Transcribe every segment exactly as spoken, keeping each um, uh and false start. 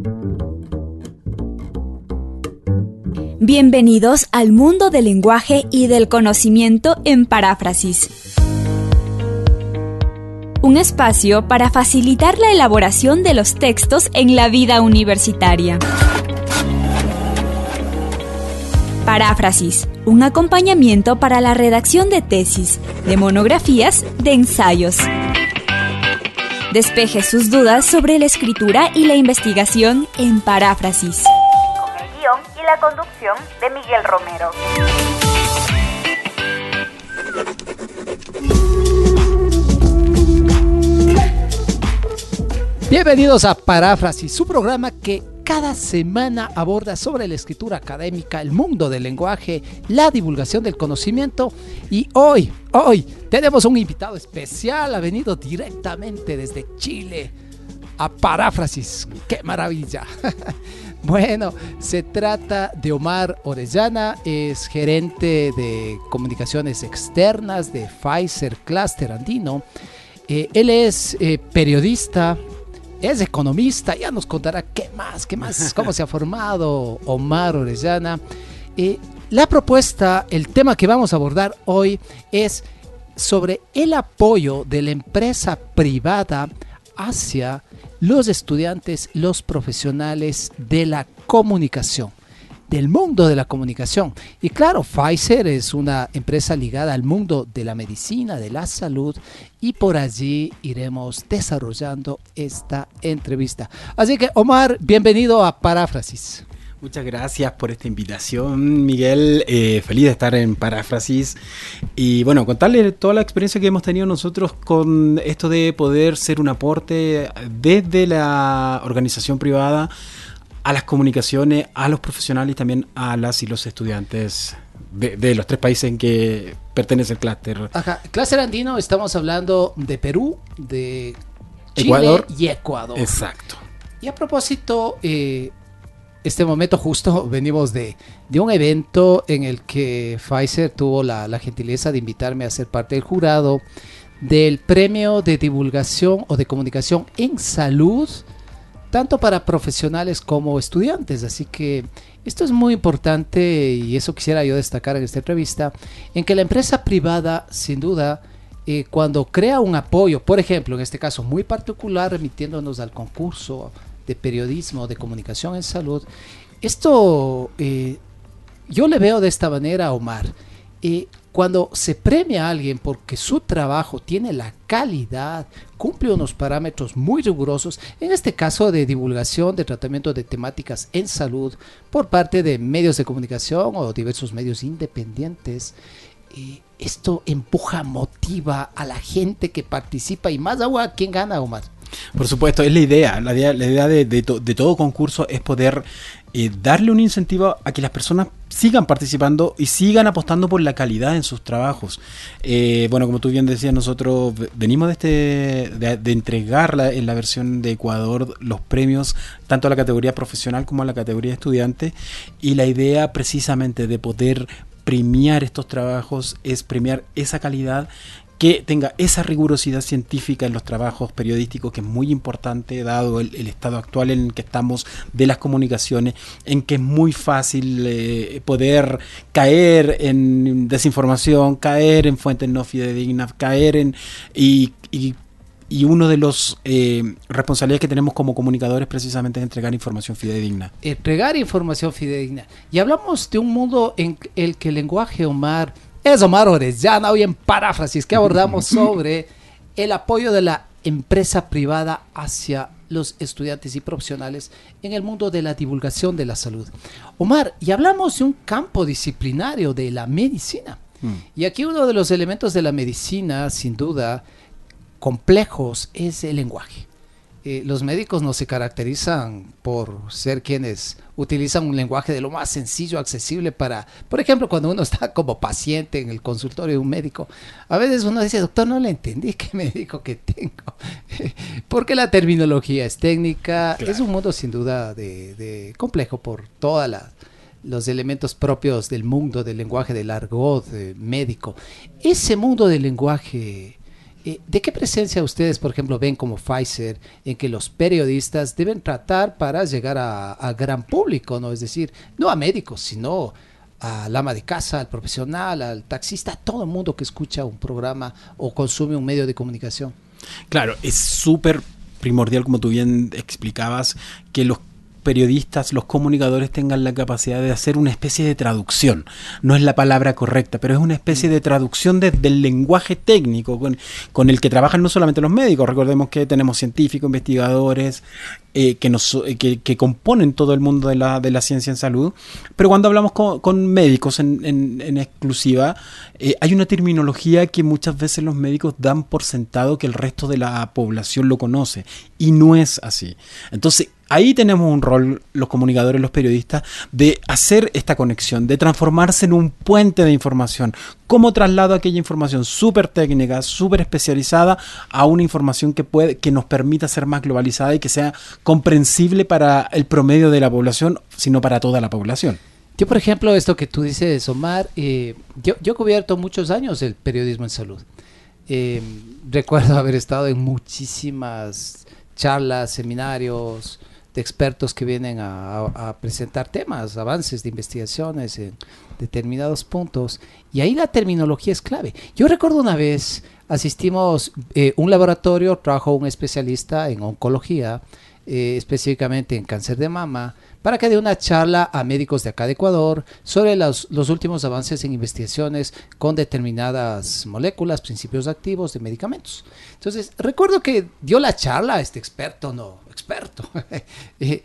Bienvenidos al mundo del lenguaje y del conocimiento en Paráfrasis. Un espacio para facilitar la elaboración de los textos en la vida universitaria. Paráfrasis, un acompañamiento para la redacción de tesis, de monografías, de ensayos. Despeje sus dudas sobre la escritura y la investigación en Paráfrasis. Con el guión y la conducción de Miguel Romero. Bienvenidos a Paráfrasis, su programa que cada semana aborda sobre la escritura académica, el mundo del lenguaje, la divulgación del conocimiento. Y hoy, hoy tenemos un invitado especial, ha venido directamente desde Chile a Paráfrasis. ¡Qué maravilla! Bueno, se trata de Omar Orellana, es gerente de comunicaciones externas de Pfizer Cluster Andino. Eh, él es eh, periodista, es economista, ya nos contará qué más, qué más, cómo se ha formado Omar Orellana. Eh, la propuesta, el tema que vamos a abordar hoy es sobre el apoyo de la empresa privada hacia los estudiantes, los profesionales de la comunicación, del mundo de la comunicación. Y claro, Pfizer es una empresa ligada al mundo de la medicina, de la salud, y por allí iremos desarrollando esta entrevista. Así que, Omar, bienvenido a Paráfrasis. Muchas gracias por esta invitación, Miguel. Eh, feliz de estar en Paráfrasis. Y bueno, contarle toda la experiencia que hemos tenido nosotros con esto de poder ser un aporte desde la organización privada a las comunicaciones, a los profesionales y también a las y los estudiantes de, de los tres países en que pertenece el clúster. Ajá, clúster andino, estamos hablando de Perú, de Chile Ecuador y Ecuador. Exacto. Y a propósito, eh, este momento justo venimos de, de un evento en el que Pfizer tuvo la, la gentileza de invitarme a ser parte del jurado del premio de divulgación o de comunicación en salud, tanto para profesionales como estudiantes. Así que esto es muy importante y eso quisiera yo destacar en esta entrevista, en que la empresa privada, sin duda, eh, cuando crea un apoyo, por ejemplo, en este caso muy particular, remitiéndonos al concurso de periodismo, de comunicación en salud, esto eh, yo le veo de esta manera, Omar. Eh, Cuando se premia a alguien porque su trabajo tiene la calidad, cumple unos parámetros muy rigurosos, en este caso de divulgación, de tratamiento de temáticas en salud por parte de medios de comunicación o diversos medios independientes, eh, esto empuja, motiva a la gente que participa y más aún a quien gana, Omar. Por supuesto, es la idea. La idea, la idea de, de, to, de todo concurso es poder eh, darle un incentivo a que las personas sigan participando y sigan apostando por la calidad en sus trabajos. Eh, bueno, como tú bien decías, nosotros venimos de este de, de entregar la, en la versión de Ecuador los premios tanto a la categoría profesional como a la categoría estudiante, y la idea precisamente de poder premiar estos trabajos es premiar esa calidad, que tenga esa rigurosidad científica en los trabajos periodísticos, que es muy importante dado el, el estado actual en el que estamos de las comunicaciones, en que es muy fácil eh, poder caer en desinformación, caer en fuentes no fidedignas, caer en... y, y Y uno de los eh, responsabilidades que tenemos como comunicadores precisamente es entregar información fidedigna. Entregar información fidedigna. Y hablamos de un mundo en el que el lenguaje, Omar, es Omar Orellana. Hoy en Paráfrasis que abordamos sobre el apoyo de la empresa privada hacia los estudiantes y profesionales en el mundo de la divulgación de la salud. Omar, y hablamos de un campo disciplinario de la medicina. Mm. Y aquí uno de los elementos de la medicina, sin duda, complejos, es el lenguaje. Eh, los médicos no se caracterizan por ser quienes utilizan un lenguaje de lo más sencillo, accesible para, por ejemplo, cuando uno está como paciente en el consultorio de un médico, a veces uno dice, doctor, no le entendí qué médico que tengo, porque la terminología es técnica. Claro. Es un mundo sin duda de, de complejo por todos los elementos propios del mundo del lenguaje, del argot eh, médico. Ese mundo del lenguaje, Eh, ¿De qué presencia ustedes, por ejemplo, ven como Pfizer en que los periodistas deben tratar para llegar a, a gran público, ¿no? Es decir, no a médicos, sino al ama de casa, al profesional, al taxista, a todo el mundo que escucha un programa o consume un medio de comunicación? Claro, es súper primordial, como tú bien explicabas, que los periodistas, los comunicadores tengan la capacidad de hacer una especie de traducción. No es la palabra correcta, pero es una especie de traducción desde el lenguaje técnico con, con el que trabajan no solamente los médicos. Recordemos que tenemos científicos, investigadores eh, que, nos, eh, que, que componen todo el mundo de la, de la ciencia en salud, pero cuando hablamos con, con médicos en, en, en exclusiva, eh, hay una terminología que muchas veces los médicos dan por sentado que el resto de la población lo conoce, y no es así. Entonces, ahí tenemos un rol, los comunicadores, los periodistas, de hacer esta conexión, de transformarse en un puente de información. ¿Cómo traslado aquella información súper técnica, súper especializada a una información que, puede, que nos permita ser más globalizada y que sea comprensible para el promedio de la población, sino para toda la población? Yo, por ejemplo, esto que tú dices, Omar, eh, yo, yo he cubierto muchos años el periodismo en salud. Eh, recuerdo haber estado en muchísimas charlas, seminarios de expertos que vienen a, a, a presentar temas, avances de investigaciones en determinados puntos, y ahí la terminología es clave. Yo recuerdo una vez asistimos eh, un laboratorio, trabajó un especialista en oncología, eh, específicamente en cáncer de mama, para que dé una charla a médicos de acá de Ecuador sobre los, los últimos avances en investigaciones con determinadas moléculas, principios activos de medicamentos. Entonces, recuerdo que dio la charla a este experto, no, experto. y,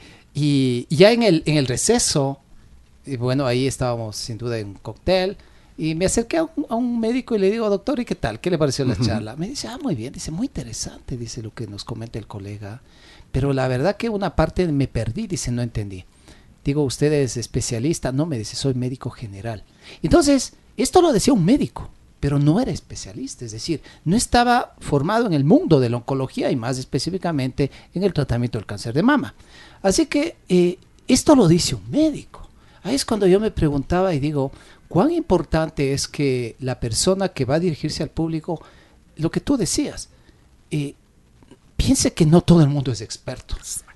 y ya en el, en el receso, y bueno, ahí estábamos sin duda en un cóctel, y me acerqué a un, a un médico y le digo, doctor, ¿y qué tal? ¿Qué le pareció la charla? Me dice, ah, muy bien, dice, muy interesante, dice lo que nos comenta el colega. Pero la verdad que una parte me perdí, dice, no entendí. Digo, ¿usted es especialista? No, me dice, soy médico general. Entonces, esto lo decía un médico, pero no era especialista, es decir, no estaba formado en el mundo de la oncología y más específicamente en el tratamiento del cáncer de mama. Así que eh, esto lo dice un médico. Ahí es cuando yo me preguntaba y digo, ¿cuán importante es que la persona que va a dirigirse al público, lo que tú decías, eh, piense que no todo el mundo es experto.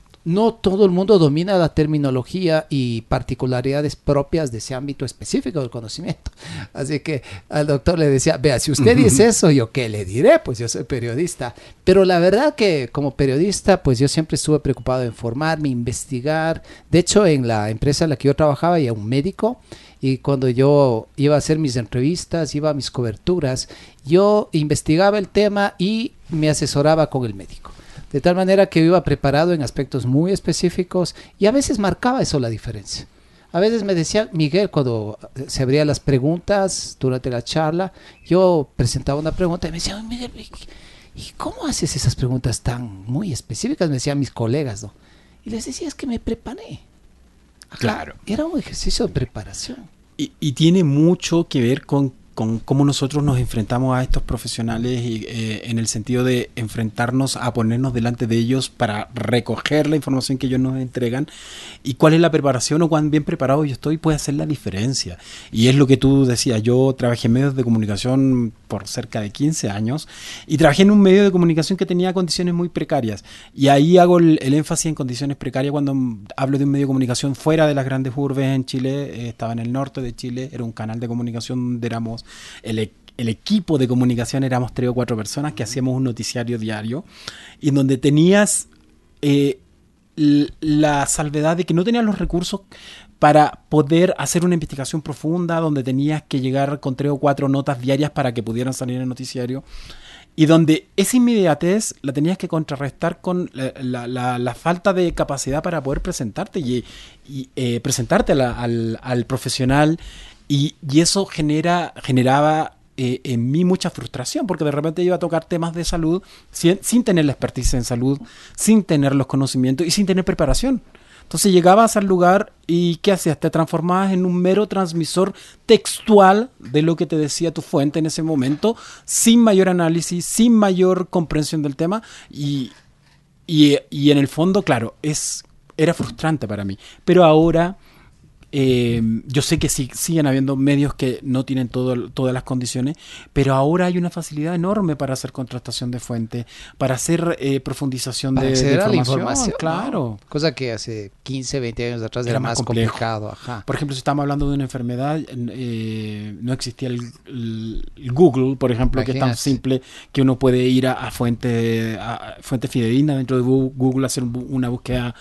No todo el mundo domina la terminología y particularidades propias de ese ámbito específico del conocimiento. Así que al doctor le decía, vea, si usted dice eso, ¿yo qué le diré? Pues yo soy periodista. Pero la verdad que como periodista, pues yo siempre estuve preocupado en formarme, investigar. De hecho, en la empresa en la que yo trabajaba había un médico, y cuando yo iba a hacer mis entrevistas, iba a mis coberturas, yo investigaba el tema y me asesoraba con el médico. De tal manera que yo iba preparado en aspectos muy específicos y a veces marcaba eso la diferencia. A veces me decía Miguel, cuando se abrían las preguntas durante la charla, yo presentaba una pregunta y me decía, Miguel, ¿y cómo haces esas preguntas tan muy específicas? Me decían mis colegas, ¿no? Y les decía, es que me preparé. Ajá, claro. Era un ejercicio de preparación. Y, y tiene mucho que ver con con cómo nosotros nos enfrentamos a estos profesionales y, eh, en el sentido de enfrentarnos a ponernos delante de ellos para recoger la información que ellos nos entregan, y cuál es la preparación o cuán bien preparado yo estoy puede hacer la diferencia. Y es lo que tú decías, yo trabajé en medios de comunicación por cerca de quince años y trabajé en un medio de comunicación que tenía condiciones muy precarias, y ahí hago el, el énfasis en condiciones precarias cuando hablo de un medio de comunicación fuera de las grandes urbes en Chile. Eh, estaba en el norte de Chile, era un canal de comunicación donde éramos El, el equipo de comunicación, éramos tres o cuatro personas que hacíamos un noticiario diario, y en donde tenías eh, la salvedad de que no tenías los recursos para poder hacer una investigación profunda, donde tenías que llegar con tres o cuatro notas diarias para que pudieran salir en el noticiario, y donde esa inmediatez la tenías que contrarrestar con la, la, la, la falta de capacidad para poder presentarte y, y eh, presentarte a la, al, al profesional. Y, y eso genera, generaba eh, en mí mucha frustración, porque de repente iba a tocar temas de salud sin, sin tener la expertise en salud, sin tener los conocimientos y sin tener preparación. Entonces llegabas al lugar y ¿qué hacías? Te transformabas en un mero transmisor textual de lo que te decía tu fuente en ese momento, sin mayor análisis, sin mayor comprensión del tema, y, y, y en el fondo, claro, es, era frustrante para mí. Pero ahora Eh, yo sé que sí, siguen habiendo medios que no tienen todo, todas las condiciones, pero ahora hay una facilidad enorme para hacer contrastación de fuentes, para hacer eh, profundización Para de, de acceder a la información. información, Claro. ¿no? Cosa que hace quince, veinte años atrás era, Era más más complejo. complicado. Ajá. Por ejemplo, si estamos hablando de una enfermedad, eh, no existía el, el- el Google, por ejemplo, que es tan Imagínate. simple que uno puede ir a, a fuentes a, a fuentes fidedignas dentro de Bu- Google, hacer un bu- una búsqueda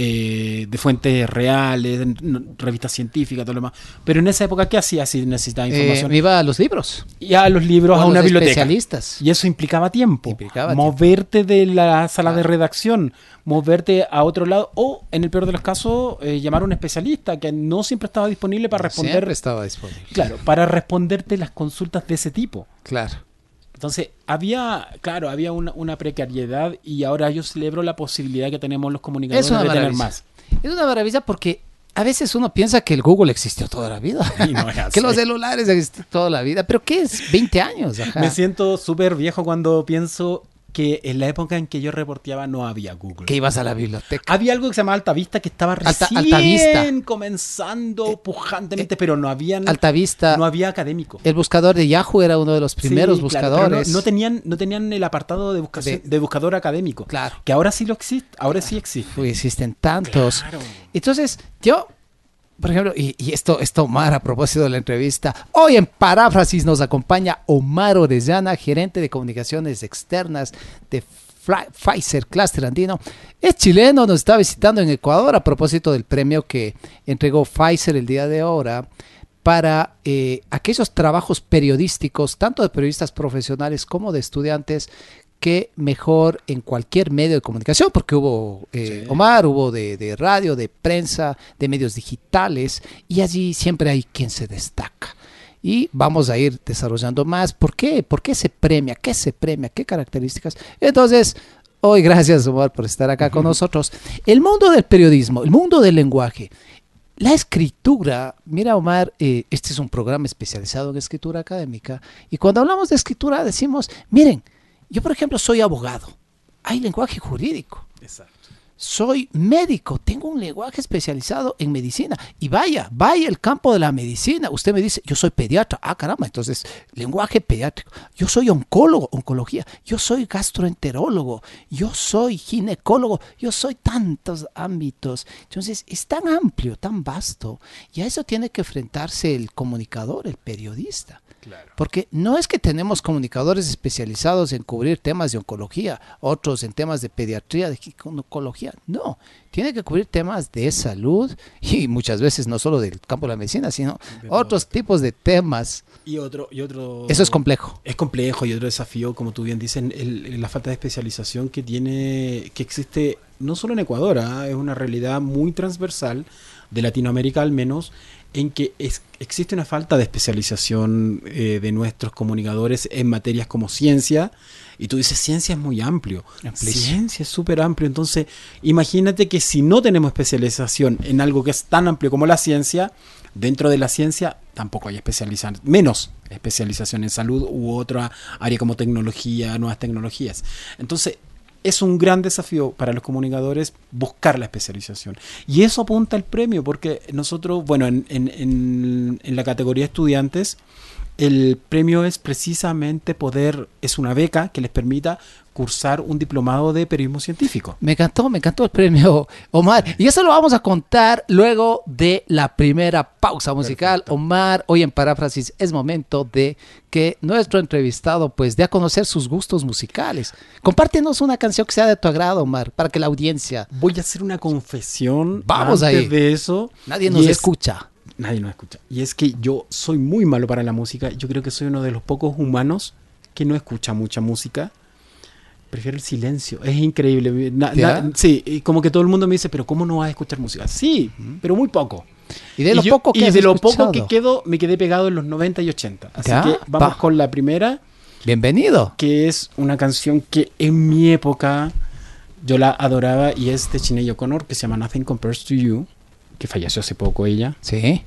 eh, de fuentes reales, en- no- revistas científicas, todo lo demás. Pero en esa época, ¿qué hacía si necesitaba Eh, información? me iba a los libros. Y a los libros, O a a una los biblioteca. especialistas. Y eso implicaba tiempo. Implicaba moverte de la sala Claro. de redacción, moverte a otro lado o, en el peor de los casos, eh, llamar a un especialista que no siempre estaba disponible para responder. Siempre estaba disponible. Claro, para responderte las consultas de ese tipo. Claro. Entonces, había, claro, había una, una precariedad y ahora yo celebro la posibilidad que tenemos los comunicadores Es una de tener maravilla. más. Es una maravilla porque a veces uno piensa que el Google existió toda la vida. Y no es así. Que los celulares existieron toda la vida. ¿Pero qué es? veinte años. Ajá. Me siento súper viejo cuando pienso que en la época en que yo reporteaba no había Google. Que ibas a la biblioteca. Había algo que se llamaba Altavista que estaba Alta- recién Altavista. comenzando pujantemente, pero no habían Altavista. no había académico. El buscador de Yahoo era uno de los primeros Sí, claro, pero buscadores. no, no tenían no tenían el apartado de, buscación- De- de buscador académico. Claro. Que ahora sí lo existe, ahora sí existe. Uy, existen tantos. Claro. Entonces, yo, por ejemplo, y, y esto, esto Omar, a propósito de la entrevista, hoy en Paráfrasis nos acompaña Omar Orellana, gerente de comunicaciones externas de Fly- Pfizer Cluster Andino. Es chileno, nos está visitando en Ecuador a propósito del premio que entregó Pfizer el día de ahora para eh, aquellos trabajos periodísticos, tanto de periodistas profesionales como de estudiantes, que mejor en cualquier medio de comunicación, porque hubo, eh, Sí. Omar, hubo de, de radio, de prensa, de medios digitales, y allí siempre hay quien se destaca. Y vamos a ir desarrollando más. ¿Por qué? ¿Por qué se premia? ¿Qué se premia? ¿Qué características? Entonces, hoy gracias, Omar, por estar acá con nosotros. El mundo del periodismo, el mundo del lenguaje, la escritura, mira Omar, eh, este es un programa especializado en escritura académica, y cuando hablamos de escritura decimos, miren, yo por ejemplo soy abogado, hay lenguaje jurídico. Exacto. Soy médico, tengo un lenguaje especializado en medicina. Y vaya, vaya el campo de la medicina. Usted me dice, yo soy pediatra. Ah, caramba, entonces, lenguaje pediátrico. Yo soy oncólogo, oncología. Yo soy gastroenterólogo. Yo soy ginecólogo. Yo soy tantos ámbitos. Entonces, es tan amplio, tan vasto. Y a eso tiene que enfrentarse el comunicador, el periodista. Claro. Porque no es que tenemos comunicadores especializados en cubrir temas de oncología, otros en temas de pediatría, de ginecología. No, tiene que cubrir temas de salud y muchas veces no solo del campo de la medicina, sino De otros todo. tipos de temas. Y otro y otro Eso es complejo. Es complejo y otro desafío, como tú bien dices, el- el- la falta de especialización que tiene, que existe no solo en Ecuador, ¿ah? Es una realidad muy transversal de Latinoamérica al menos, en que es- existe una falta de especialización eh, de nuestros comunicadores en materias como ciencia, y tú dices, ciencia es muy amplio, Amplísimo. ciencia es súper amplio, entonces imagínate que si no tenemos especialización en algo que es tan amplio como la ciencia, dentro de la ciencia tampoco hay especialización, menos especialización en salud u otra área como tecnología, nuevas tecnologías. Entonces, es un gran desafío para los comunicadores buscar la especialización. Y eso apunta al premio, porque nosotros, bueno, en, en, en, en la categoría estudiantes, el premio es precisamente poder, es una beca que les permita cursar un diplomado de periodismo científico. Me encantó, me encantó el premio, Omar. Y eso lo vamos a contar luego de la primera pausa musical. Perfecto. Omar, hoy en Paráfrasis es momento de que nuestro entrevistado pues dé a conocer sus gustos musicales. Compártenos una canción que sea de tu agrado, Omar, para que la audiencia... Voy a hacer una confesión. Vamos antes ahí. de eso. Nadie y nos es- escucha. Nadie nos escucha. Y es que yo soy muy malo para la música. Yo creo que soy uno de los pocos humanos que no escucha mucha música. Prefiero el silencio. Es increíble. Na- ¿Ya? na- sí, y como que todo el mundo me dice, pero ¿cómo no vas a escuchar música? Sí, pero muy poco. Y de lo y yo- poco que y has de lo escuchado. poco que quedo, me quedé pegado en los noventa y ochenta. Así Ya, que vamos va. con la primera, Bienvenido. que es una canción que en mi época yo la adoraba y es de Sinéad O'Connor, que se llama Nothing Compares to You, que falleció hace poco ella. Sí.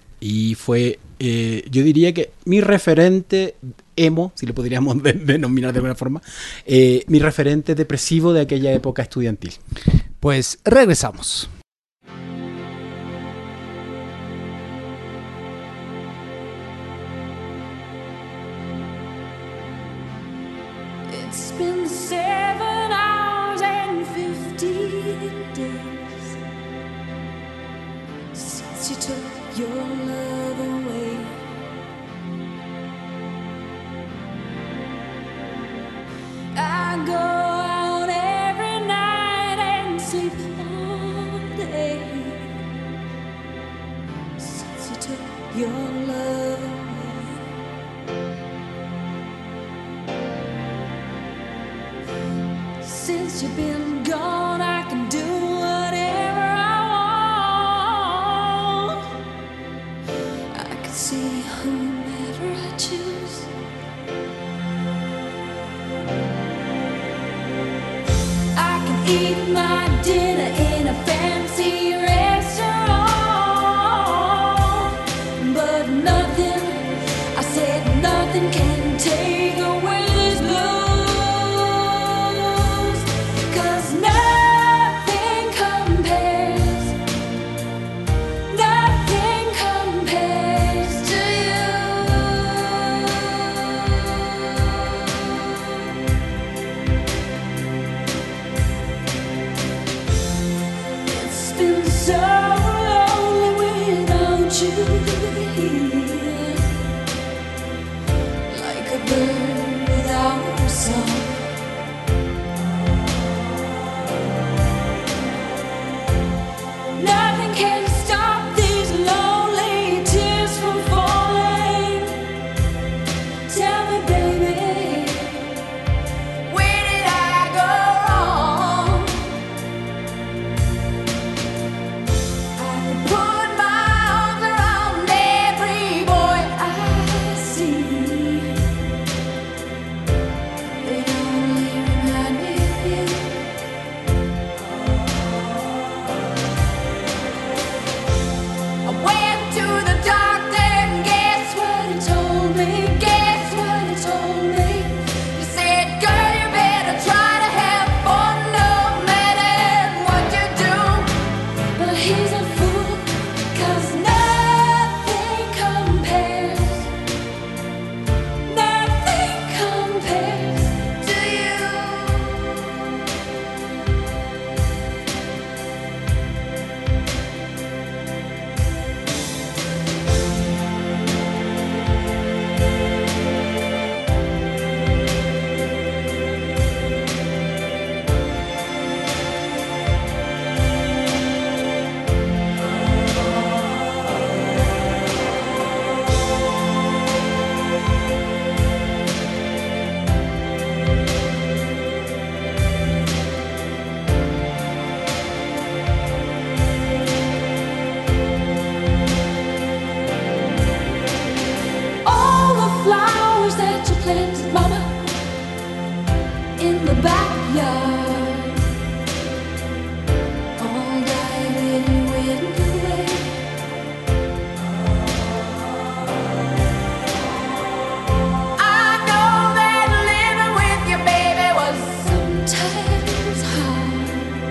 Y fue, eh, yo diría que mi referente emo, si lo podríamos de- denominar de alguna forma, eh, mi referente depresivo de aquella época estudiantil. Pues regresamos. took your love away. I go out every night and sleep all day since you took your love away. Since you've been gone, I can do whatever I want. I can see whomever I choose. I can eat my dinner in a fancy restaurant, but nothing, I said nothing can take away this blues, 'cause nothing compares, nothing compares to you. It's been so lonely without you here, like a bird without a song. Nothing can stop these lonely tears from falling. Tell me, baby, where did I go wrong? I could put my arms around every boy I see. They only remind me of you. I went to the doctor and guess what he told me? Guess what he told me? He said, girl, you better try to have fun no matter what you do. But he's a fool, 'cause nothing compares, nothing compares to you. All the flowers that you planted, mama, in the backyard, all died when you went away. I know that living with your baby was sometimes hard,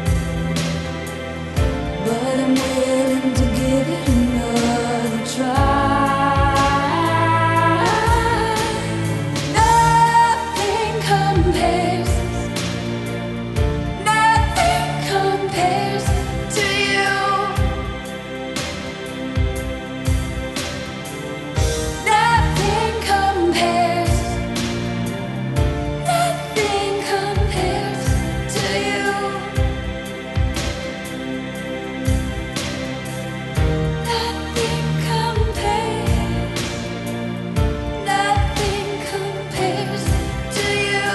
but I'm willing to give it another try. Nothing compares, nothing compares to you. Nothing compares, nothing compares to you. Nothing compares, nothing compares to you.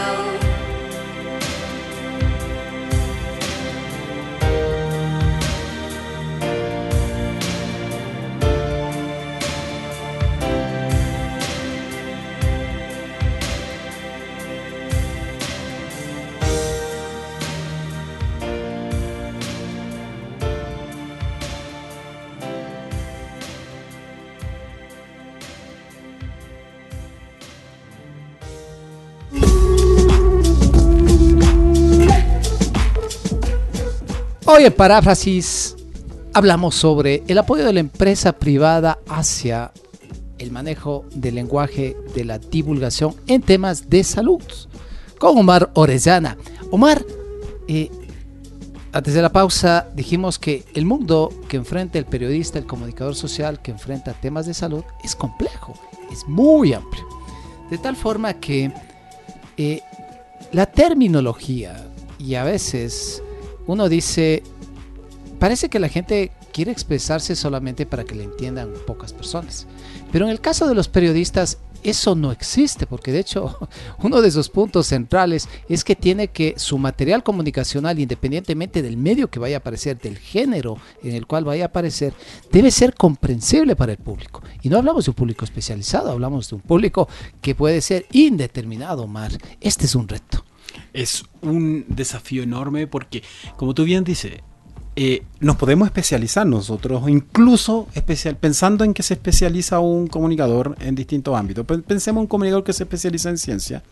Hoy en Paráfrasis hablamos sobre el apoyo de la empresa privada hacia el manejo del lenguaje de la divulgación en temas de salud con Omar Orellana. Omar, eh, antes de la pausa dijimos que el mundo que enfrenta el periodista, el comunicador social, que enfrenta temas de salud, es complejo, es muy amplio. De tal forma que eh, la terminología, y a veces uno dice, parece que la gente quiere expresarse solamente para que le entiendan pocas personas. Pero en el caso de los periodistas, eso no existe, porque de hecho uno de sus puntos centrales es que tiene que su material comunicacional, independientemente del medio que vaya a aparecer, del género en el cual vaya a aparecer, debe ser comprensible para el público. Y no hablamos de un público especializado, hablamos de un público que puede ser indeterminado, Omar. Este es un reto. Es un desafío enorme porque, como tú bien dices, Eh, nos podemos especializar nosotros, incluso especial, pensando en que se especializa un comunicador en distintos ámbitos. Pensemos en un comunicador que se especializa en ciencia.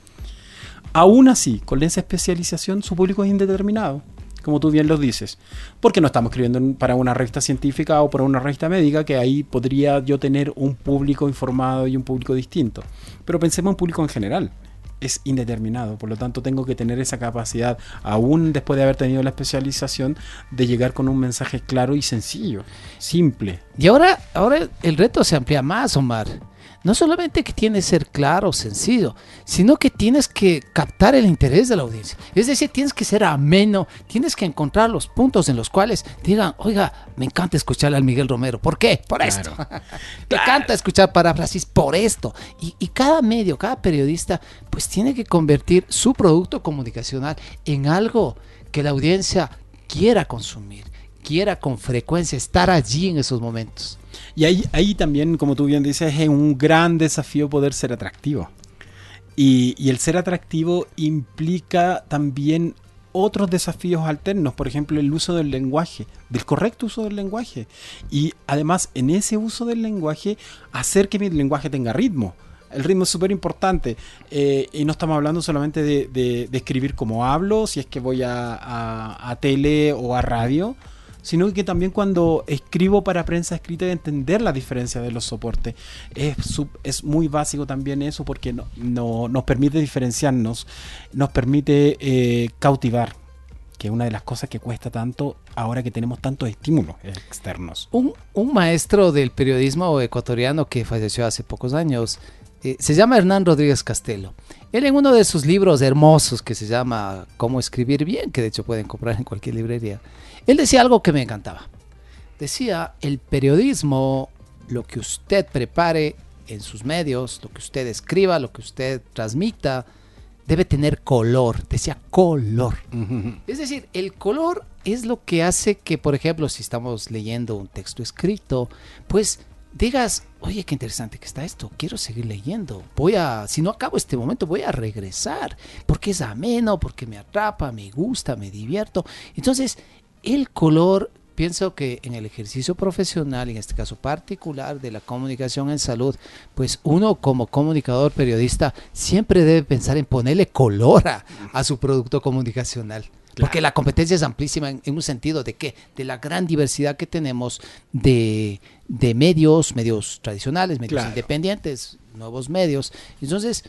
Aún así, con esa especialización, su público es indeterminado, como tú bien lo dices, porque no estamos escribiendo para una revista científica o para una revista médica, que ahí podría yo tener un público informado y un público distinto. Pero pensemos en público en general. Es indeterminado, por lo tanto tengo que tener esa capacidad, aún después de haber tenido la especialización, de llegar con un mensaje claro y sencillo, simple. Y ahora, ahora el reto se amplía más, Omar. No solamente que tiene que ser claro, sencillo, sino que tienes que captar el interés de la audiencia. Es decir, tienes que ser ameno, tienes que encontrar los puntos en los cuales digan, oiga, me encanta escuchar al Miguel Romero. ¿Por qué? Por Claro. esto. Me encanta escuchar paráfrasis por esto. Y, y cada medio, cada periodista, pues tiene que convertir su producto comunicacional en algo que la audiencia quiera consumir, quiera con frecuencia estar allí en esos momentos. Y ahí, ahí también, como tú bien dices, es un gran desafío poder ser atractivo. Y, y el ser atractivo implica también otros desafíos alternos, por ejemplo, el uso del lenguaje, del correcto uso del lenguaje. Y además, en ese uso del lenguaje, hacer que mi lenguaje tenga ritmo. El ritmo es súper importante. Eh, y no estamos hablando solamente de, de, de escribir como hablo, si es que voy a, a, a tele o a radio, sino que también cuando escribo para prensa escrita, de entender la diferencia de los soportes. Es, sub, es muy básico también eso, porque no, no, nos permite diferenciarnos, nos permite eh, cautivar, que es una de las cosas que cuesta tanto ahora que tenemos tantos estímulos externos. Un, un maestro del periodismo ecuatoriano que falleció hace pocos años, eh, se llama Hernán Rodríguez Castelo. Él, en uno de sus libros hermosos que se llama Cómo escribir bien, que de hecho pueden comprar en cualquier librería, él decía algo que me encantaba. Decía, el periodismo, lo que usted prepare en sus medios, lo que usted escriba, lo que usted transmita, debe tener color. Decía color. Uh-huh. Es decir, el color es lo que hace que, por ejemplo, si estamos leyendo un texto escrito, pues digas, oye, qué interesante que está esto, quiero seguir leyendo. Voy a, si no acabo este momento, voy a regresar, porque es ameno, porque me atrapa, me gusta, me divierto. Entonces, el color, pienso que en el ejercicio profesional, en este caso particular de la comunicación en salud, pues uno como comunicador, periodista, siempre debe pensar en ponerle color a, a su producto comunicacional. Claro. Porque la competencia es amplísima en, en un sentido de que, de la gran diversidad que tenemos de, de medios, medios tradicionales, medios claro. independientes, nuevos medios. Entonces,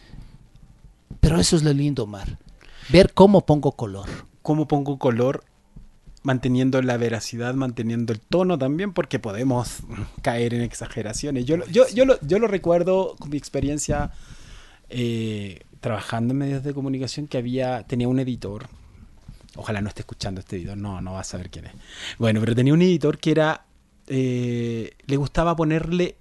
pero eso es lo lindo, Omar, ver cómo pongo color. Cómo pongo color, manteniendo la veracidad, manteniendo el tono también, porque podemos caer en exageraciones. Yo, yo, yo, lo, yo lo recuerdo con mi experiencia eh, trabajando en medios de comunicación, que había tenía un editor. Ojalá no esté escuchando este editor, no, no va a saber quién es. Bueno, pero tenía un editor que era, eh, le gustaba ponerle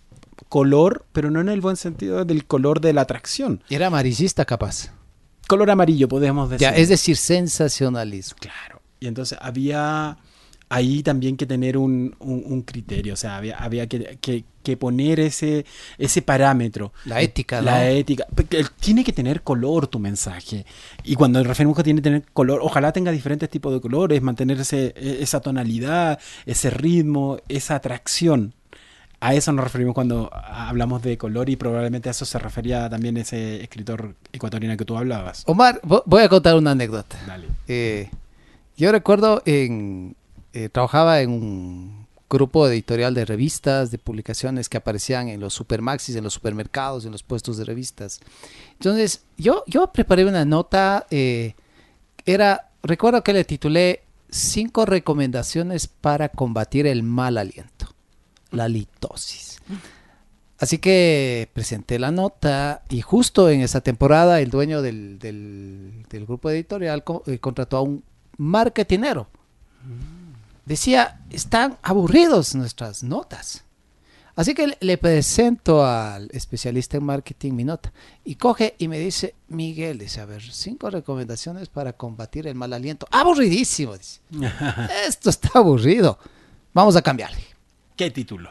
color, pero no en el buen sentido del color de la atracción. Era amarillista capaz. Color amarillo, podemos decir. Ya, es decir, sensacionalismo. Claro. Y entonces había ahí también que tener un, un, un criterio, o sea, había, había que, que, que poner ese, ese parámetro. La ética, La ¿no? ética. Tiene que tener color tu mensaje. Y cuando el referente tiene que tener color, ojalá tenga diferentes tipos de colores, mantener ese, esa tonalidad, ese ritmo, esa atracción. A eso nos referimos cuando hablamos de color, y probablemente a eso se refería también ese escritor ecuatoriano que tú hablabas. Omar, voy a contar una anécdota. Dale. Eh, yo recuerdo, en, eh, trabajaba en un grupo editorial de revistas, de publicaciones que aparecían en los supermaxis, en los supermercados, en los puestos de revistas. Entonces, yo, yo preparé una nota, eh, era, recuerdo que le titulé cinco recomendaciones para combatir el mal aliento, la litosis. Así que presenté la nota y justo en esa temporada el dueño del, del, del grupo editorial co- eh, contrató a un marketinero. Decía, están aburridos nuestras notas. Así que le, le presento al especialista en marketing mi nota y coge y me dice, Miguel, dice, a ver, cinco recomendaciones para combatir el mal aliento. Aburridísimo, dice. Esto está aburrido. Vamos a cambiarle. ¿Qué título?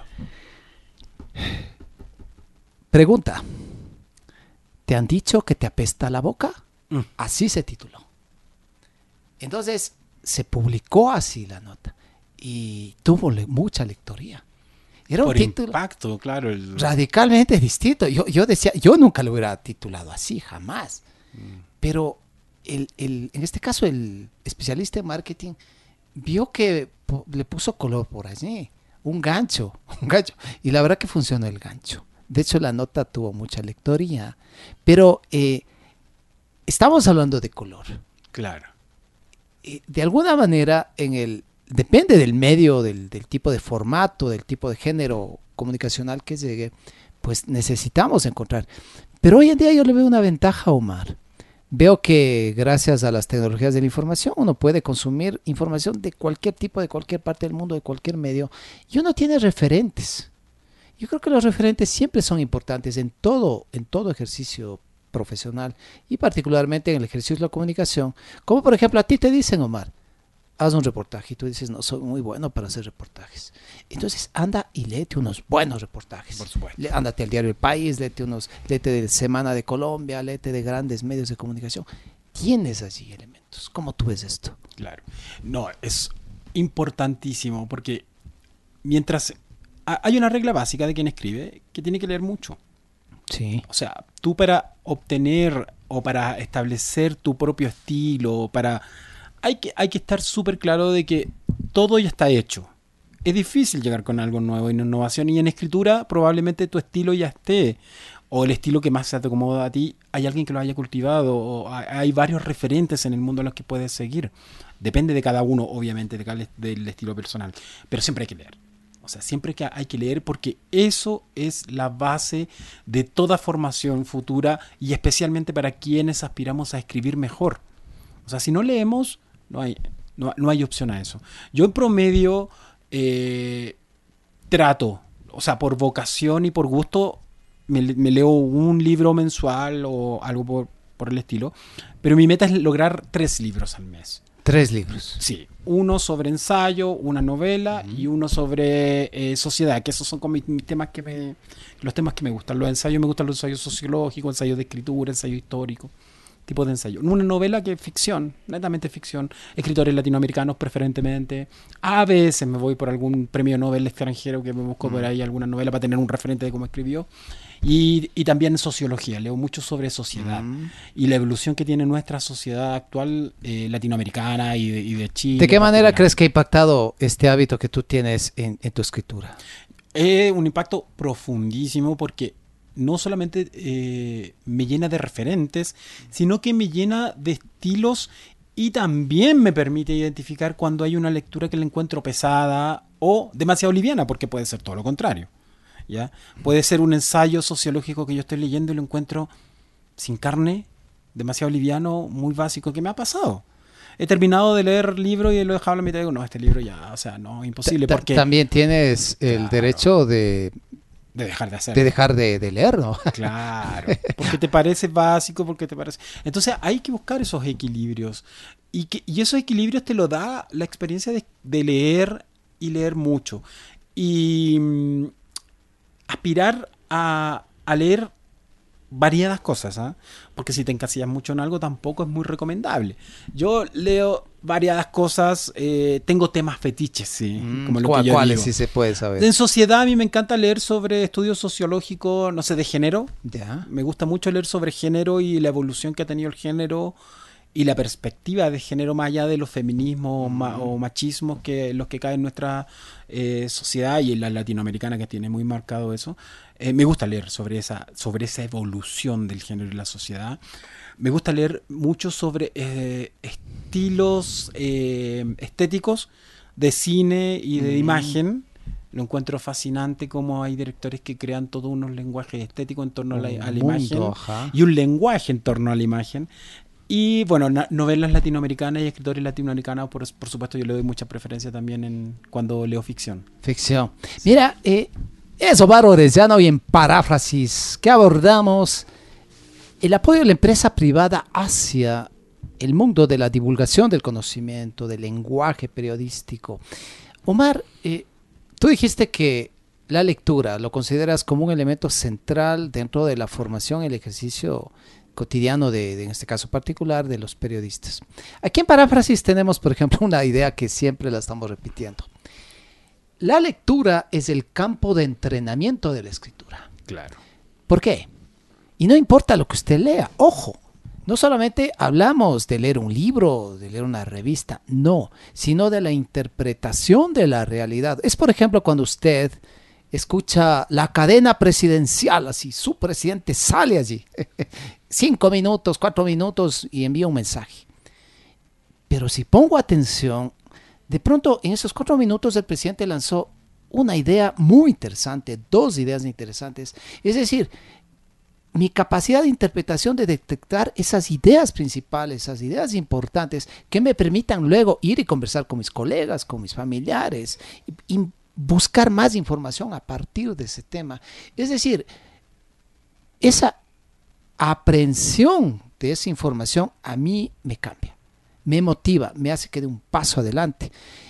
Pregunta, ¿te han dicho que te apesta la boca? Mm. Así se tituló. Entonces, se publicó así la nota y tuvo le- mucha lectoría. Era un Por título impacto, claro. El... radicalmente distinto. Yo, yo decía, yo nunca lo hubiera titulado así, jamás. Pero el, el, en este caso, el especialista en marketing vio que po- le puso color por allí, un gancho, un gancho. Y la verdad que funcionó el gancho. De hecho, la nota tuvo mucha lectoría. Pero eh, estamos hablando de color. Claro. Eh, de alguna manera, en el depende del medio, del, del tipo de formato, del tipo de género comunicacional que llegue, pues necesitamos encontrar. Pero hoy en día yo le veo una ventaja a Omar. Veo que gracias a las tecnologías de la información uno puede consumir información de cualquier tipo, de cualquier parte del mundo, de cualquier medio, y uno tiene referentes. Yo creo que los referentes siempre son importantes en todo, en todo ejercicio profesional y particularmente en el ejercicio de la comunicación. Como por ejemplo a ti te dicen, Omar, haz un reportaje y tú dices, no, soy muy bueno para hacer reportajes. Entonces anda y léete unos buenos reportajes. Por supuesto. Le- ándate al diario El País, léete unos, léete de Semana de Colombia, léete de grandes medios de comunicación. Tienes allí elementos. ¿Cómo tú ves esto? Claro. No, es importantísimo porque mientras ha- hay una regla básica de quien escribe que tiene que leer mucho. Sí. O sea, tú para obtener o para establecer tu propio estilo, para hay que, hay que estar súper claro de que todo ya está hecho. Es difícil llegar con algo nuevo en innovación y en escritura probablemente tu estilo ya esté o el estilo que más se te acomoda a ti, hay alguien que lo haya cultivado o hay, hay varios referentes en el mundo a los que puedes seguir. Depende de cada uno, obviamente, de cada, del estilo personal, pero siempre hay que leer. O sea, siempre que hay que leer porque eso es la base de toda formación futura y especialmente para quienes aspiramos a escribir mejor. O sea, si no leemos, no hay, no, no hay opción a eso. Yo en promedio eh, trato, o sea, por vocación y por gusto, me, me leo un libro mensual o algo por, por el estilo, pero mi meta es lograr tres libros al mes. Tres libros. Sí, uno sobre ensayo, una novela uh-huh. y uno sobre eh, sociedad, que esos son como mis, mis temas que me, los temas que me gustan. Los ensayos me gustan los ensayos sociológicos, ensayos de escritura, ensayo histórico, tipo de ensayo. Una novela que es ficción, netamente ficción, escritores latinoamericanos preferentemente. A veces me voy por algún premio Nobel extranjero que me busco uh-huh. por ahí alguna novela para tener un referente de cómo escribió. Y, y también sociología, leo mucho sobre sociedad mm. y la evolución que tiene nuestra sociedad actual eh, latinoamericana y de, y de Chile. ¿De qué manera crees que ha impactado este hábito que tú tienes en, en tu escritura? Eh, un impacto profundísimo porque no solamente eh, me llena de referentes, sino que me llena de estilos y también me permite identificar cuando hay una lectura que la encuentro pesada o demasiado liviana, porque puede ser todo lo contrario. ¿Ya? Puede ser un ensayo sociológico que yo estoy leyendo y lo encuentro sin carne, demasiado liviano, muy básico, que me ha pasado. He terminado de leer el libro y lo he dejado a la mitad y digo, no, este libro ya, o sea, no, imposible. Ta- porque También tienes el claro, derecho de, de dejar de hacer. De dejar de, de leer, ¿no? Claro, porque te parece básico, porque te parece... Entonces hay que buscar esos equilibrios. Y, que, y esos equilibrios te lo da la experiencia de, de leer y leer mucho. Y... aspirar a, a leer variadas cosas, ¿eh? Porque si te encasillas mucho en algo tampoco es muy recomendable. Yo leo variadas cosas, eh, tengo temas fetiches, sí, Mm, como lo ¿cuál, que yo ¿Cuáles digo. si se puede saber? En sociedad a mí me encanta leer sobre estudios sociológicos, no sé, de género. Ya. Me gusta mucho leer sobre género y la evolución que ha tenido el género y la perspectiva de género más allá de los feminismos mm. ma- o machismos que los que caen en nuestra eh, sociedad y en la latinoamericana que tiene muy marcado eso. Eh, me gusta leer sobre esa, sobre esa evolución del género y la sociedad. Me gusta leer mucho sobre eh, estilos eh, estéticos de cine y de Mm. imagen. Lo encuentro fascinante cómo hay directores que crean todos unos lenguajes estéticos en torno a la, Un a la mundo, imagen ajá. y un lenguaje en torno a la imagen. Y bueno, na- novelas latinoamericanas y escritores latinoamericanos, por, por supuesto, yo le doy mucha preferencia también en cuando leo ficción. Ficción. Mira, eh, eso, Omar Orellano, y en paráfrasis, que abordamos el apoyo de la empresa privada hacia el mundo de la divulgación del conocimiento, del lenguaje periodístico. Omar, eh, tú dijiste que la lectura lo consideras como un elemento central dentro de la formación y el ejercicio cotidiano de, de, en este caso particular, de los periodistas. Aquí en paráfrasis tenemos, por ejemplo, una idea que siempre la estamos repitiendo. La lectura es el campo de entrenamiento de la escritura. Claro. ¿Por qué? Y no importa lo que usted lea, ojo, no solamente hablamos de leer un libro, de leer una revista, no, sino de la interpretación de la realidad. Es, por ejemplo, cuando usted escucha la cadena presidencial, así, su presidente sale allí, cinco minutos, cuatro minutos y envía un mensaje. Pero si pongo atención, de pronto en esos cuatro minutos el presidente lanzó una idea muy interesante, dos ideas interesantes, es decir, mi capacidad de interpretación de detectar esas ideas principales, esas ideas importantes que me permitan luego ir y conversar con mis colegas, con mis familiares y, y buscar más información a partir de ese tema. Es decir, esa aprehensión de esa información a mí me cambia, me motiva, me hace que dé un paso adelante.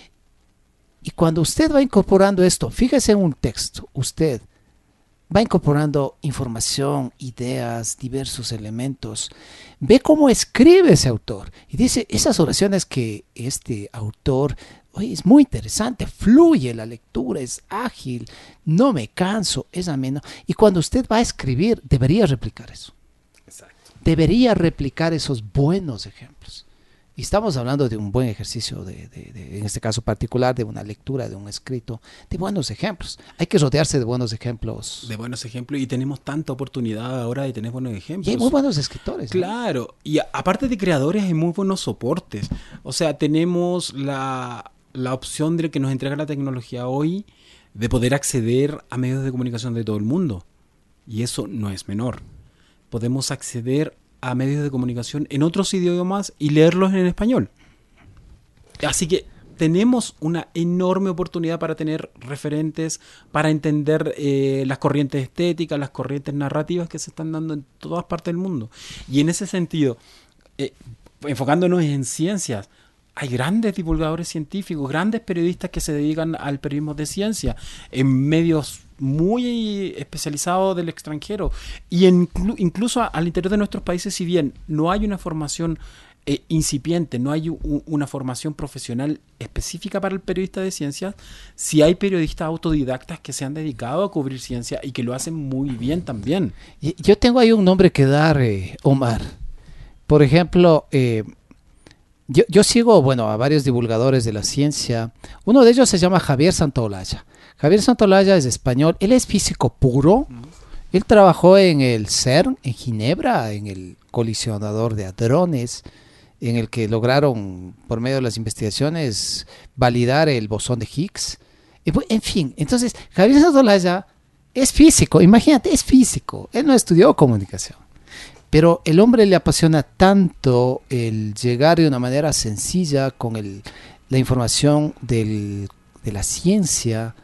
Y cuando usted va incorporando esto, fíjese en un texto, usted va incorporando información, ideas, diversos elementos. Ve cómo escribe ese autor. Y dice, esas oraciones que este autor, oye, es muy interesante, fluye la lectura, es ágil, no me canso, es ameno. Y cuando usted va a escribir, debería replicar eso. Exacto. Debería replicar esos buenos ejemplos. Y estamos hablando de un buen ejercicio, de, de, de, en este caso particular, de una lectura, de un escrito, de buenos ejemplos. Hay que rodearse de buenos ejemplos. De buenos ejemplos, y tenemos tanta oportunidad ahora de tener buenos ejemplos. Y hay muy buenos escritores. ¿no? Claro, y a- aparte de creadores hay muy buenos soportes. O sea, tenemos la, la opción de que nos entrega la tecnología hoy de poder acceder a medios de comunicación de todo el mundo. Y eso no es menor. Podemos acceder a medios de comunicación en otros idiomas y leerlos en español. Así que tenemos una enorme oportunidad para tener referentes, para entender eh, las corrientes estéticas, las corrientes narrativas que se están dando en todas partes del mundo. Y en ese sentido, eh, enfocándonos en ciencias, hay grandes divulgadores científicos, grandes periodistas que se dedican al periodismo de ciencia en medios muy especializados del extranjero, y en, incluso al interior de nuestros países. Si bien no hay una formación eh, incipiente, no hay u, una formación profesional específica para el periodista de ciencias, sí hay periodistas autodidactas que se han dedicado a cubrir ciencia y que lo hacen muy bien también. Y yo tengo ahí un nombre que dar, eh, Omar. Por ejemplo, eh, yo, yo sigo, bueno, a varios divulgadores de la ciencia. Uno de ellos se llama Javier Santolaya. Javier Santolaya es español, él es físico puro. Él trabajó en el CERN, en Ginebra, en el colisionador de hadrones, en el que lograron, por medio de las investigaciones, validar el bosón de Higgs. En fin, entonces, Javier Santolaya es físico, imagínate, es físico. Él no estudió comunicación. Pero el hombre le apasiona tanto el llegar de una manera sencilla con el, la información del, de la ciencia,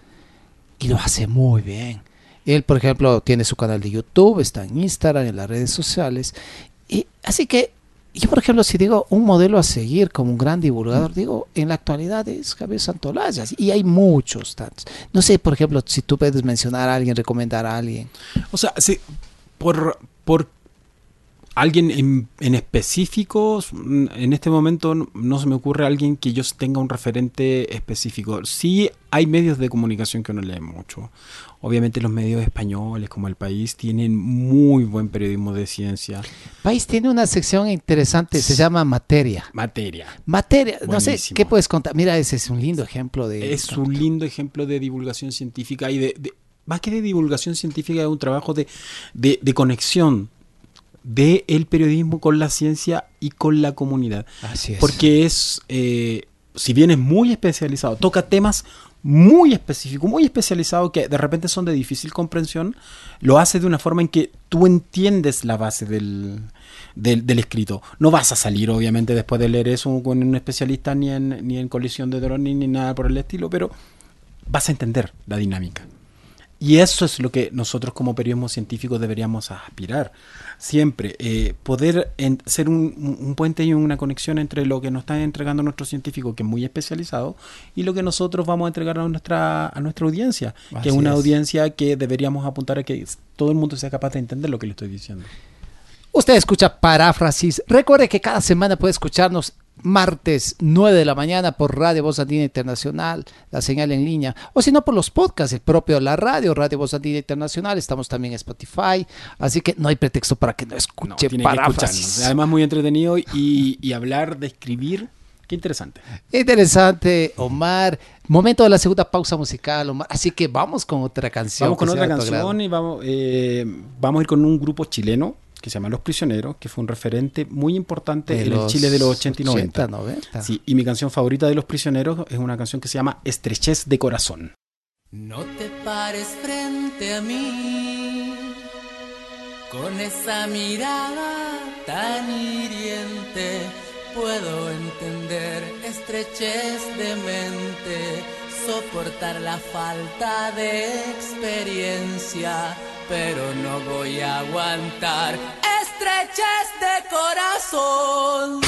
y lo hace muy bien. Él, por ejemplo, tiene su canal de YouTube, está en Instagram, en las redes sociales. Y así que yo, por ejemplo, si digo un modelo a seguir como un gran divulgador, digo, en la actualidad es Javier Santolaya. Y hay muchos tantos. No sé, por ejemplo, si tú puedes mencionar a alguien, recomendar a alguien. O sea, sí, por, por alguien en, en específico, en este momento no, no se me ocurre alguien que yo tenga un referente específico. Sí hay medios de comunicación que uno lee mucho. Obviamente los medios españoles como El País tienen muy buen periodismo de ciencia. País tiene una sección interesante, se llama Materia. Materia. Materia, no sé, Buenísimo. ¿qué puedes contar? Mira, ese es un lindo ejemplo de... Es un lindo ejemplo de divulgación científica y de, de más que de divulgación científica, es un trabajo de, de, de conexión del periodismo con la ciencia y con la comunidad. Así es. Porque es, eh, si bien es muy especializado, toca temas muy específicos, muy especializados que de repente son de difícil comprensión, lo hace de una forma en que tú entiendes la base del, del, del escrito. No vas a salir, obviamente, después de leer eso con un especialista ni en, ni en colisión de drones ni nada por el estilo, pero vas a entender la dinámica. Y eso es lo que nosotros como periodismo científico deberíamos aspirar siempre, eh, poder en, ser un, un puente y una conexión entre lo que nos está entregando nuestro científico, que es muy especializado, y lo que nosotros vamos a entregar a nuestra, a nuestra audiencia, Así que es una es. audiencia que deberíamos apuntar a que todo el mundo sea capaz de entender lo que le estoy diciendo. Usted escucha Paráfrasis. Recuerde que cada semana puede escucharnos martes nueve de la mañana por Radio Voz Andina Internacional, la señal en línea, o si no por los podcasts, el propio de la radio, Radio Voz Andina Internacional. Estamos también en Spotify, así que no hay pretexto para que no No, escuche tiene que Paráfrasis. escucharnos. Además, muy entretenido y, y hablar de escribir, qué interesante. Interesante, Omar. Momento de la segunda pausa musical, Omar. Así que vamos con otra canción. Vamos con que sea otra de tu agrado. canción y vamos, eh, vamos a ir con un grupo chileno que se llama Los Prisioneros, que fue un referente muy importante De en el los Chile de los ochenta y ochenta, noventa. noventa. Sí, y mi canción favorita de Los Prisioneros es una canción que se llama Estrechez de Corazón. No te pares frente a mí con esa mirada tan hiriente. Puedo entender estrechez de mente, soportar la falta de experiencia, pero no voy a aguantar estrechez de corazón.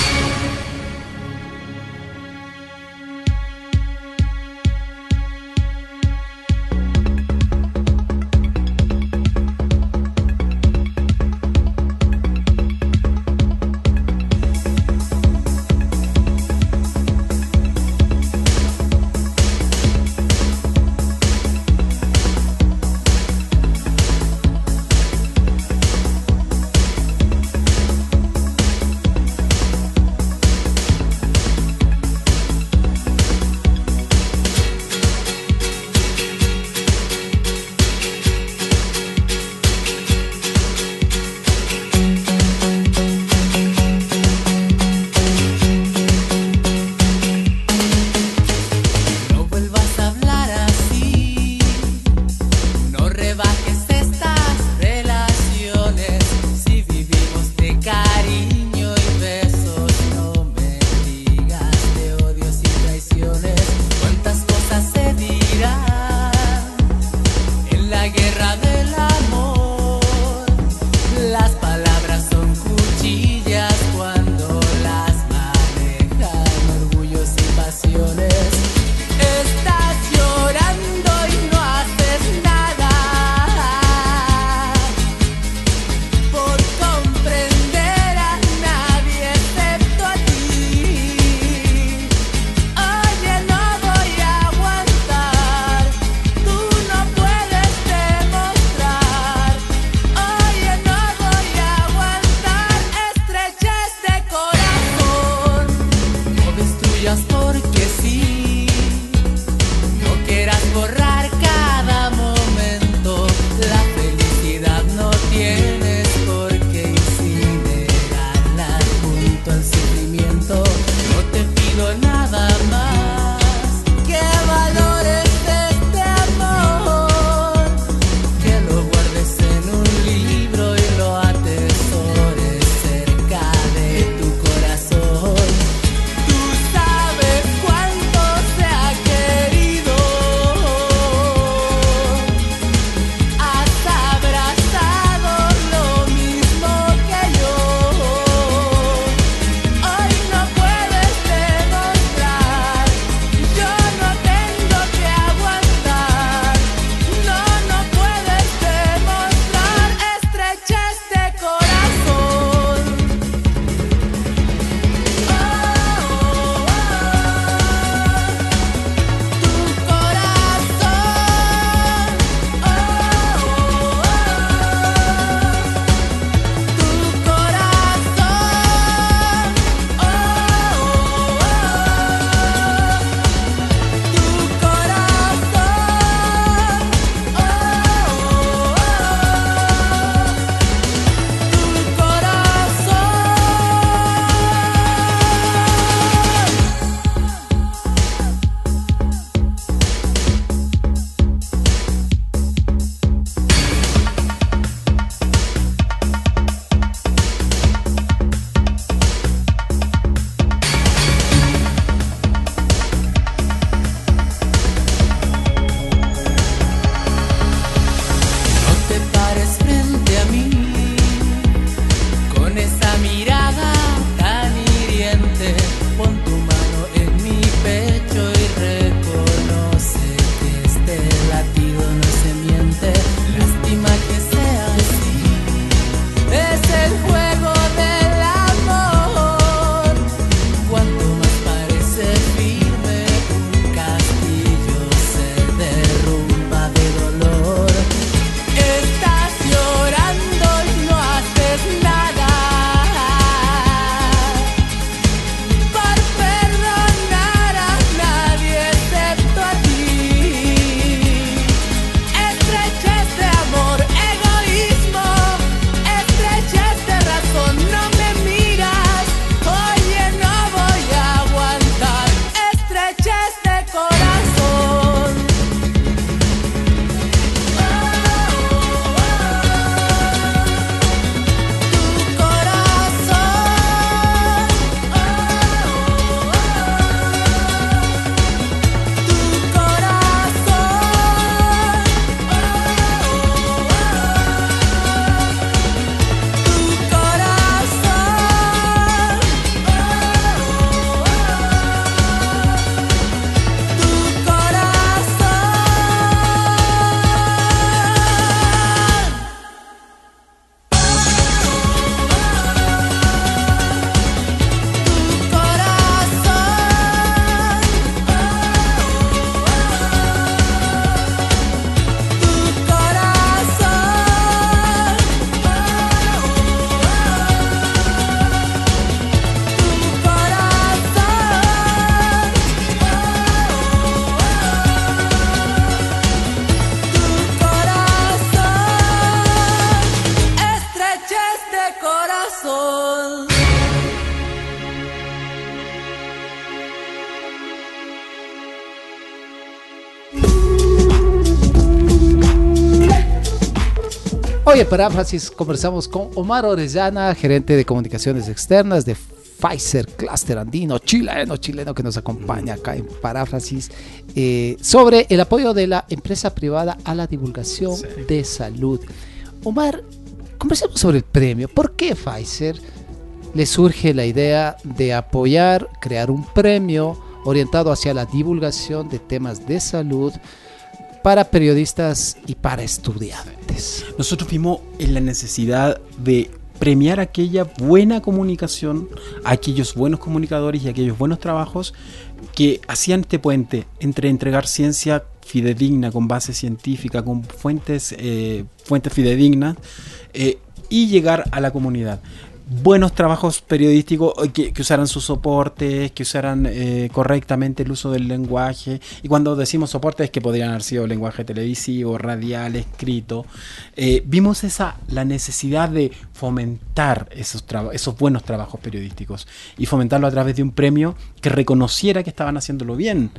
Hoy en Paráfrasis conversamos con Omar Orellana, gerente de comunicaciones externas de Pfizer Cluster Andino, chileno, chileno que nos acompaña acá en Paráfrasis, eh, sobre el apoyo de la empresa privada a la divulgación sí. de salud. Omar, conversemos sobre el premio. ¿Por qué Pfizer le surge la idea de apoyar, crear un premio orientado hacia la divulgación de temas de salud para periodistas y para estudiantes? Nosotros vimos en la necesidad de premiar aquella buena comunicación, aquellos buenos comunicadores y aquellos buenos trabajos que hacían este puente entre entregar ciencia fidedigna, con base científica, con fuentes, eh, fuentes fidedignas, eh, y llegar a la comunidad. Buenos trabajos periodísticos que, que usaran sus soportes, que usaran eh, correctamente el uso del lenguaje. Y cuando decimos soportes es que podrían haber sido lenguaje televisivo, radial, escrito. Eh, vimos esa la necesidad de fomentar esos, traba- esos buenos trabajos periodísticos y fomentarlo a través de un premio que reconociera que estaban haciéndolo bien.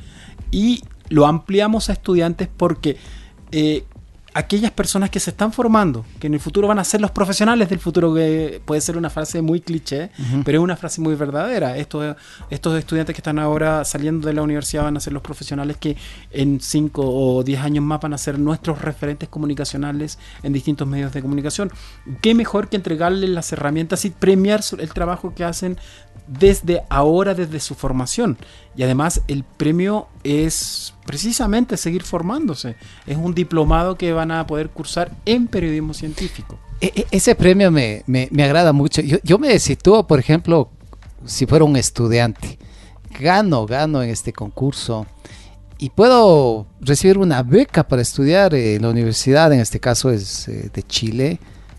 Y lo ampliamos a estudiantes porque eh, aquellas personas que se están formando, que en el futuro van a ser los profesionales del futuro, que puede ser una frase muy cliché, uh-huh. pero es una frase muy verdadera. Estos, estos estudiantes que están ahora saliendo de la universidad van a ser los profesionales que en cinco o diez años más van a ser nuestros referentes comunicacionales en distintos medios de comunicación. ¿Qué mejor que entregarles las herramientas y premiar el trabajo que hacen desde ahora, desde su formación? Y además el premio es precisamente seguir formándose. Es un diplomado que van a poder cursar en periodismo científico. E- ese premio me, me, me agrada mucho. Yo, yo me sitúo, por ejemplo, si fuera un estudiante. Gano, gano en este concurso y puedo recibir una beca para estudiar en la universidad, en este caso es eh, de Chile,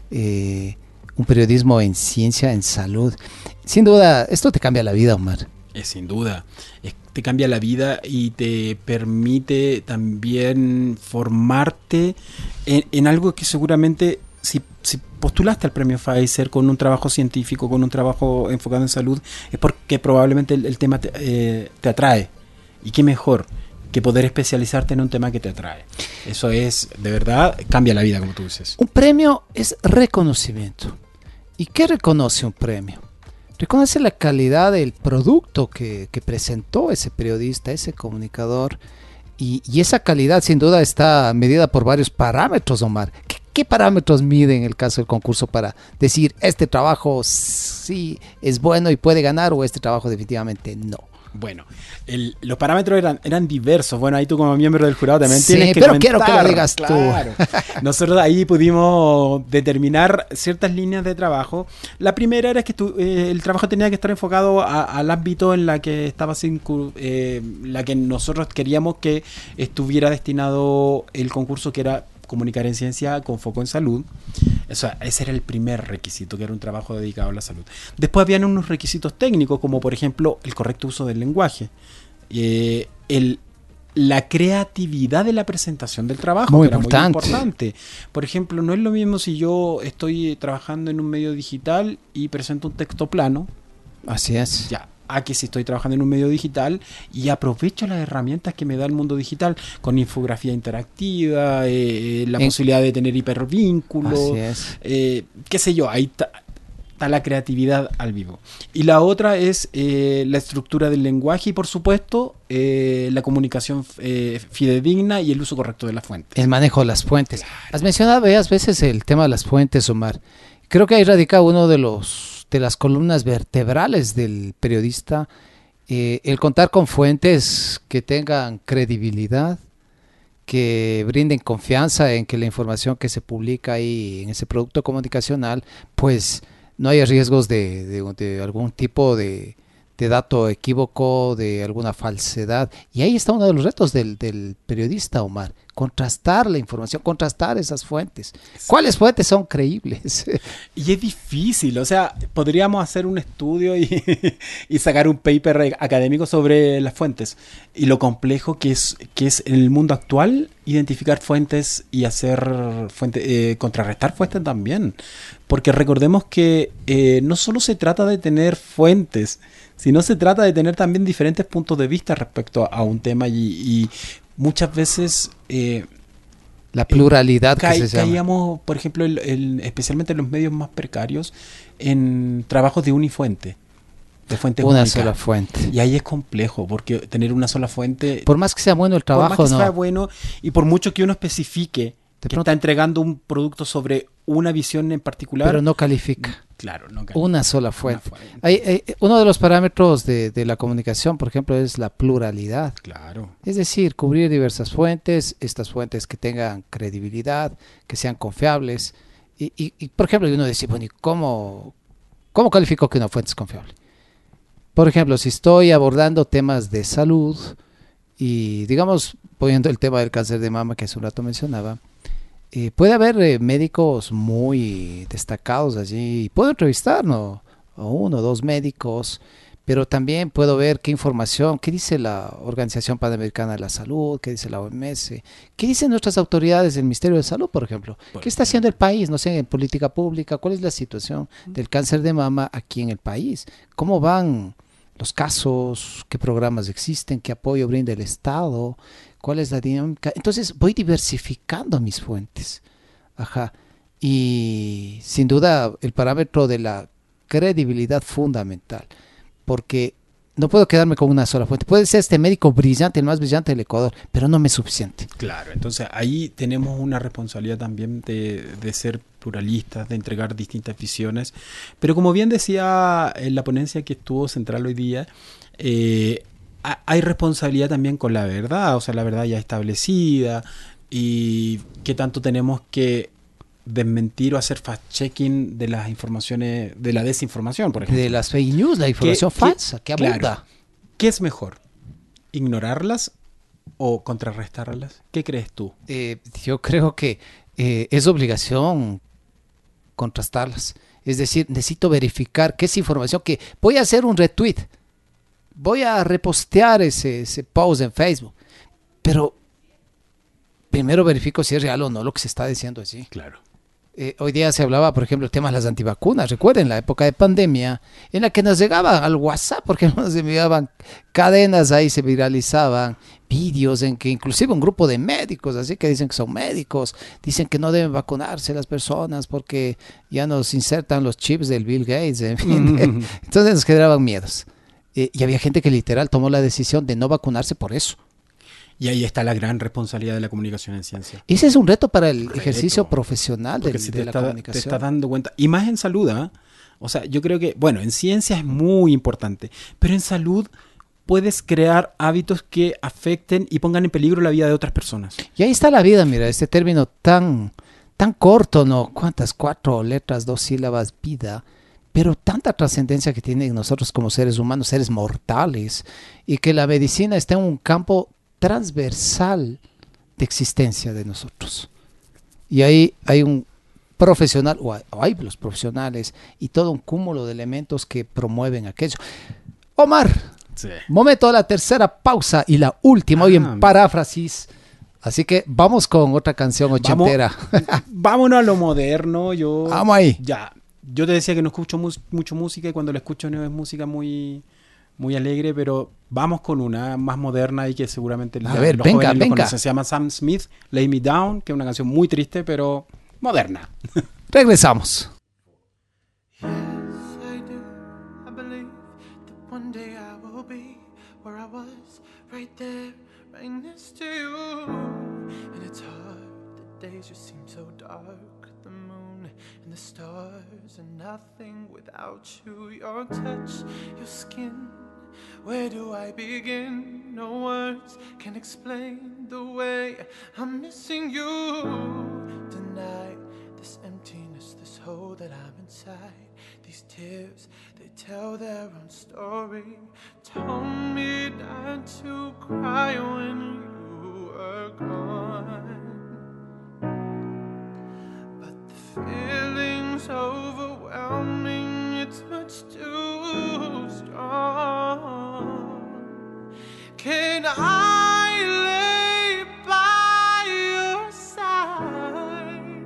eh, un periodismo en ciencia, en salud. Sin duda, esto te cambia la vida, Omar. Es sin duda, es, te cambia la vida y te permite también formarte en, en algo que seguramente si, si postulaste al premio Pfizer con un trabajo científico, con un trabajo enfocado en salud, es porque probablemente el, el tema te, eh, te atrae. Y qué mejor que poder especializarte en un tema que te atrae. Eso es, de verdad, cambia la vida, como tú dices. Un premio es reconocimiento. ¿Y qué reconoce un premio? Reconoce la calidad del producto que, que presentó ese periodista, ese comunicador, y, y esa calidad sin duda está medida por varios parámetros, Omar. ¿Qué, qué parámetros mide en el caso del concurso para decir este trabajo sí es bueno y puede ganar o este trabajo definitivamente no? Bueno, el, los parámetros eran, eran diversos. Bueno, ahí tú como miembro del jurado también sí, tienes que pero comentar. Quiero que lo digas claro. tú. Nosotros ahí pudimos determinar ciertas líneas de trabajo. La primera era que tu, eh, el trabajo tenía que estar enfocado a, al ámbito en la que estaba sin, eh, la que nosotros queríamos que estuviera destinado el concurso, que era comunicar en ciencia con foco en salud. O sea, ese era el primer requisito, que era un trabajo dedicado a la salud. Después habían unos requisitos técnicos, como por ejemplo el correcto uso del lenguaje, eh, el, la creatividad de la presentación del trabajo, muy que era importante. muy importante. Por ejemplo, no es lo mismo si yo estoy trabajando en un medio digital y presento un texto plano. Así es. Ya. A que si estoy trabajando en un medio digital y aprovecho las herramientas que me da el mundo digital con infografía interactiva, eh, la en... posibilidad de tener hipervínculos, Así es. eh, qué sé yo, ahí está la creatividad al vivo. Y la otra es eh, la estructura del lenguaje y por supuesto eh, la comunicación eh, fidedigna y el uso correcto de las fuentes. El manejo de las fuentes. Claro. Has mencionado varias veces el tema de las fuentes, Omar. Creo que ahí radica uno de los de las columnas vertebrales del periodista, eh, el contar con fuentes que tengan credibilidad, que brinden confianza en que la información que se publica ahí en ese producto comunicacional, pues no haya riesgos de, de, de algún tipo de, de dato equívoco, de alguna falsedad. Y ahí está uno de los retos del, del periodista, Omar, contrastar la información, contrastar esas fuentes. ¿Cuáles fuentes son creíbles? Y es difícil, o sea, podríamos hacer un estudio y, y sacar un paper académico sobre las fuentes y lo complejo que es que es en el mundo actual identificar fuentes y hacer fuentes, eh, contrarrestar fuentes también, porque recordemos que eh, no solo se trata de tener fuentes, sino se trata de tener también diferentes puntos de vista respecto a, a un tema y, y muchas veces eh, La pluralidad que Caí- se llama. caíamos, por ejemplo, el- el- especialmente en los medios más precarios, en trabajos de unifuente, de fuente Una única. sola fuente. Y ahí es complejo, porque tener una sola fuente, Por más que sea bueno el por más trabajo, que sea no. bueno, y por mucho que uno especifique De que pronto- está entregando un producto sobre una visión en particular, Pero no califica. claro, no califica. Una sola Una fuente. fuente. Hay- hay- uno de los parámetros de, de la comunicación, por ejemplo, es la pluralidad. Claro. Es decir, cubrir diversas fuentes, estas fuentes que tengan credibilidad, que sean confiables. Y, y- y, por ejemplo, uno dice, bueno, ¿y cómo, cómo califico que una fuente es confiable? Por ejemplo, si estoy abordando temas de salud y, digamos, poniendo el tema del cáncer de mama que hace un rato mencionaba, eh, puede haber eh, médicos muy destacados allí. Puedo entrevistar, ¿no? A uno o dos médicos, pero también puedo ver qué información, qué dice la Organización Panamericana de la Salud, qué dice la O M S, qué dicen nuestras autoridades del Ministerio de Salud, por ejemplo. ¿Qué está haciendo el país, no sé, en política pública? ¿Cuál es la situación del cáncer de mama aquí en el país? ¿Cómo van los casos? ¿Qué programas existen? ¿Qué apoyo brinda el Estado? ¿Cuál es la dinámica? Entonces voy diversificando mis fuentes. Ajá. Y sin duda el parámetro de la credibilidad fundamental, porque no puedo quedarme con una sola fuente. Puede ser este médico brillante, el más brillante del Ecuador, pero no me es suficiente. Claro, entonces ahí tenemos una responsabilidad también de, de ser pluralistas, de entregar distintas visiones. Pero como bien decía en la ponencia que estuvo central hoy día, eh, ha- hay responsabilidad también con la verdad, o sea, la verdad ya establecida, y qué tanto tenemos que desmentir o hacer fact-checking de las informaciones, de la desinformación, por ejemplo. De las fake news, la información ¿Qué- qué- falsa, que abunda. claro. ¿Qué es mejor? ¿Ignorarlas o contrarrestarlas? ¿Qué crees tú? Eh, yo creo que eh, es obligación contrastarlas. Es decir, necesito verificar qué es información que voy a hacer un retweet, voy a repostear ese, ese post en Facebook, pero primero verifico si es real o no lo que se está diciendo allí. Claro. Eh, hoy día se hablaba, por ejemplo, el tema de las antivacunas. Recuerden la época de pandemia en la que nos llegaban al WhatsApp, porque nos enviaban cadenas ahí, se viralizaban vídeos en que inclusive un grupo de médicos, así que dicen que son médicos, dicen que no deben vacunarse las personas porque ya nos insertan los chips del Bill Gates, en fin. Mm. Entonces nos generaban miedos. Eh, y había gente que literal tomó la decisión de no vacunarse por eso. Y ahí está la gran responsabilidad de la comunicación en ciencia. Ese es un reto para el Reto. ejercicio profesional Porque del- si de, te, la está- te comunicación. estás dando cuenta, y más en salud, ¿ah? O sea, yo creo que, bueno, en ciencia es muy importante, pero en salud puedes crear hábitos que afecten y pongan en peligro la vida de otras personas. Y ahí está la vida, mira, este término tan, tan corto, ¿no? ¿Cuántas? Cuatro letras, dos sílabas, vida. Pero tanta trascendencia que tiene en nosotros como seres humanos, seres mortales, y que la medicina está en un campo transversal de existencia de nosotros. Y ahí hay un profesional, o hay, o hay los profesionales, y todo un cúmulo de elementos que promueven aquello. Omar, Sí. momento de la tercera pausa y la última, hoy Ah, en mira. paráfrasis. Así que vamos con otra canción ochentera. Vámonos a lo moderno. Yo, Vamos ahí. Ya, yo te decía que no escucho mus- mucho música y cuando la escucho no es música muy, muy alegre, pero vamos con una más moderna y que seguramente A ya ver, los venga, jóvenes lo venga. conocen. Se llama Sam Smith, Lay Me Down, que es una canción muy triste, pero moderna. Regresamos. Yes, I do. I believe that one day I will be where I was, right there, right next to you. And it's hard, the days just seem so dark. The moon and the stars are nothing without you. Your touch, your skin. Where do I begin? No words can explain the way I'm missing you tonight. This emptiness, this hole that I'm inside. These tears, they tell their own story. Told me not to cry when you were gone. But the feeling's overwhelming, it's much too strong. Can I lay by your side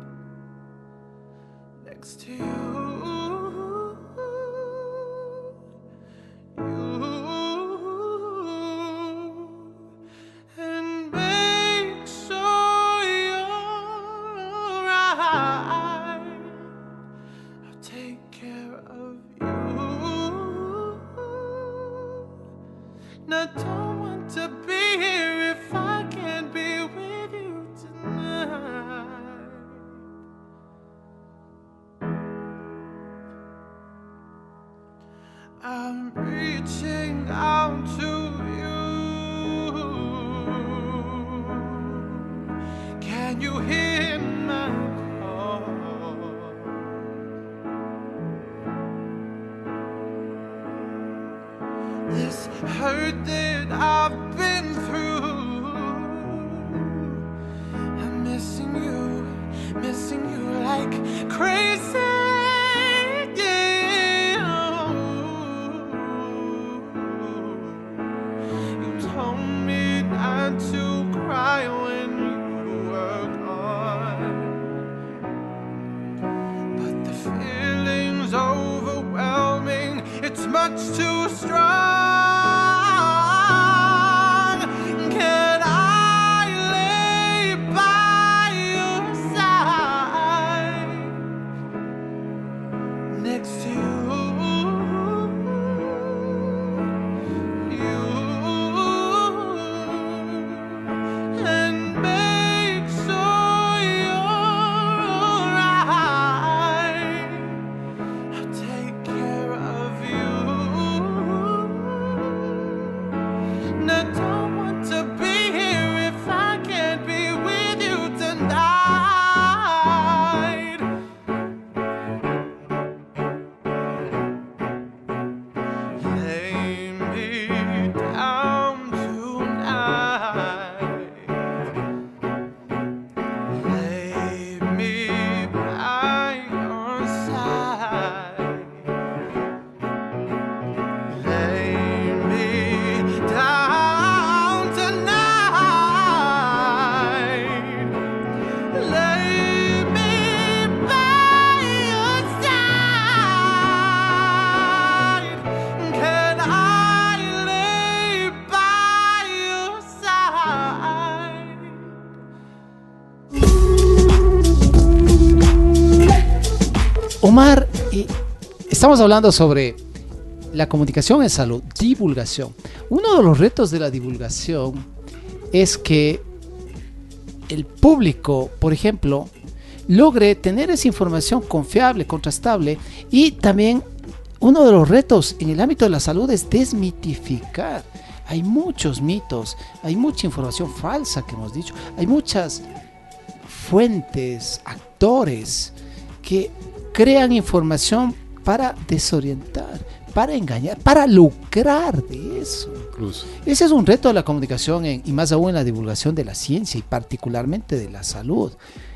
next to you? You and make Can you hear my call? This hurt that I've been through, I'm missing you, missing you like crazy. Yeah. You told me not to cry when you were gone, but the feeling's overwhelming. It's much too strong. Can I lay by your side next to you? You and make sure you're alright. I'll take care of you. And I don't want to be here if I can't be with you tonight. Lay me down tonight. Lay me by your side. Lay me down tonight. Lay me by your side. Can I lay by your side? Omar, eh, estamos hablando sobre la comunicación en salud, divulgación. Uno de los retos de la divulgación es que el público, por ejemplo, logre tener esa información confiable, contrastable, y también uno de los retos en el ámbito de la salud es desmitificar. Hay muchos mitos, hay mucha información falsa que hemos dicho, hay muchas fuentes, actores que crean información para desorientar, para engañar, para lucrar de eso. Incluso. Ese es un reto de la comunicación en- y más aún en la divulgación de la ciencia y particularmente de la salud.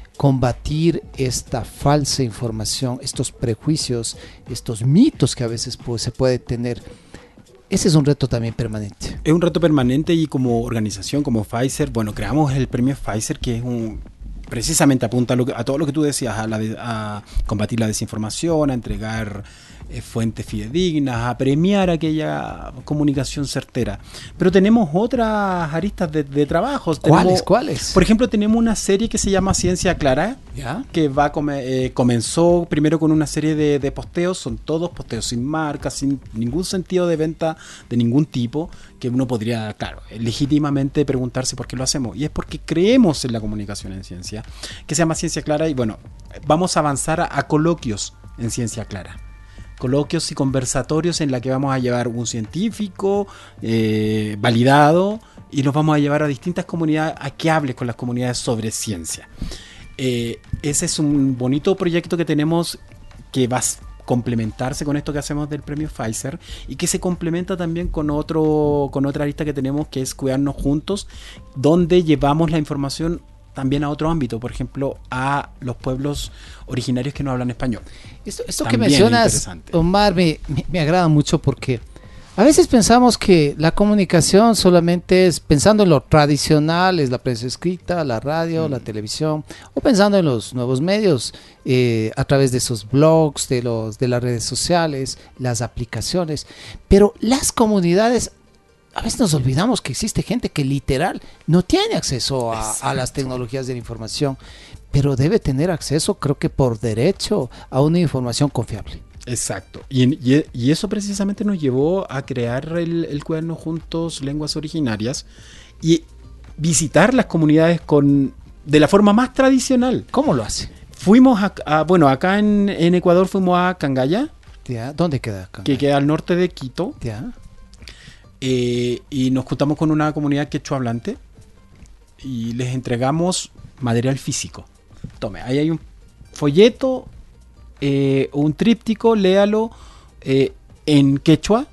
Combatir esta falsa información, estos prejuicios, estos mitos que a veces pues, se puede tener. Ese es un reto también permanente. Es un reto permanente y como organización, como Pfizer, bueno, creamos el premio Pfizer, que es un precisamente apunta a, lo que- a todo lo que tú decías, a, la de- a combatir la desinformación, a entregar eh, fuentes fidedignas, a premiar aquella comunicación certera. Pero tenemos otras aristas de, de trabajo. ¿Cuáles? Tenemos- ¿Cuáles? Por ejemplo, tenemos una serie que se llama Ciencia Clara, ¿Ya? que va a come- eh, comenzó primero con una serie de, de posteos, son todos posteos sin marca, sin ningún sentido de venta de ningún tipo, que uno podría, claro, legítimamente preguntarse por qué lo hacemos. Y es porque creemos en la comunicación en ciencia, que se llama Ciencia Clara, y bueno, vamos a avanzar a, a coloquios en Ciencia Clara. Coloquios y conversatorios en la que vamos a llevar un científico eh, validado y los vamos a llevar a distintas comunidades a que hable con las comunidades sobre ciencia. Eh, ese es un bonito proyecto que tenemos que va a complementarse con esto que hacemos del premio Pfizer y que se complementa también con otro con otra arista que tenemos, que es Cuidarnos Juntos, donde llevamos la información también a otro ámbito, por ejemplo, a los pueblos originarios que no hablan español. Esto, esto que También mencionas, interesante. Omar, me, me, me agrada mucho porque a veces pensamos que la comunicación solamente es pensando en lo tradicional, es la prensa escrita, la radio, Mm. la televisión, o pensando en los nuevos medios eh, a través de esos blogs, de, los, de las redes sociales, las aplicaciones. Pero las comunidades, a veces nos olvidamos que existe gente que literal no tiene acceso a, a las tecnologías de la información, pero debe tener acceso, creo que por derecho, a una información confiable. Exacto. Y, en- y, y eso precisamente nos llevó a crear el, el Cuaderno Juntos Lenguas Originarias y visitar las comunidades con de la forma más tradicional. ¿Cómo lo hace? Fuimos a, a- bueno, acá en, en Ecuador fuimos a Cangaya, ¿Ya? ¿Dónde queda acá? que queda al norte de Quito, ¿Ya? eh, y nos juntamos con una comunidad quechua hablante y les entregamos material físico. Tome, ahí hay un folleto, eh, un tríptico, léalo eh, en quechua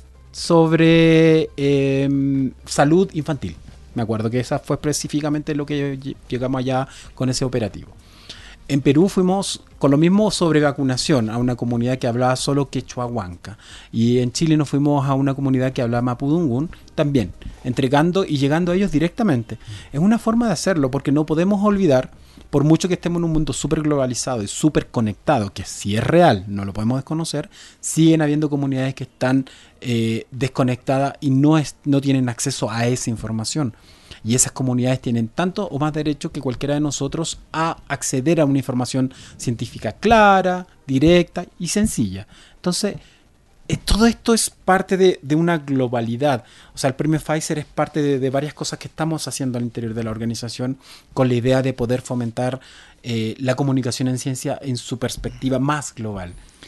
sobre eh, salud infantil. Me acuerdo que esa fue específicamente lo que llegamos allá con ese operativo. En Perú fuimos con lo mismo sobre vacunación a una comunidad que hablaba solo quechua huanca. Y en Chile nos fuimos a una comunidad que hablaba mapudungún también, entregando y llegando a ellos directamente. Es una forma de hacerlo porque no podemos olvidar, por mucho que estemos en un mundo súper globalizado y súper conectado, que si es real, no lo podemos desconocer, siguen habiendo comunidades que están eh, desconectadas y no, es, no tienen acceso a esa información. Y esas comunidades tienen tanto o más derecho que cualquiera de nosotros a acceder a una información científica clara, directa y sencilla. Entonces, eh, todo esto es parte de, de una globalidad. O sea, el premio Pfizer es parte de, de varias cosas que estamos haciendo al interior de la organización con la idea de poder fomentar eh, la comunicación en ciencia en su perspectiva más global.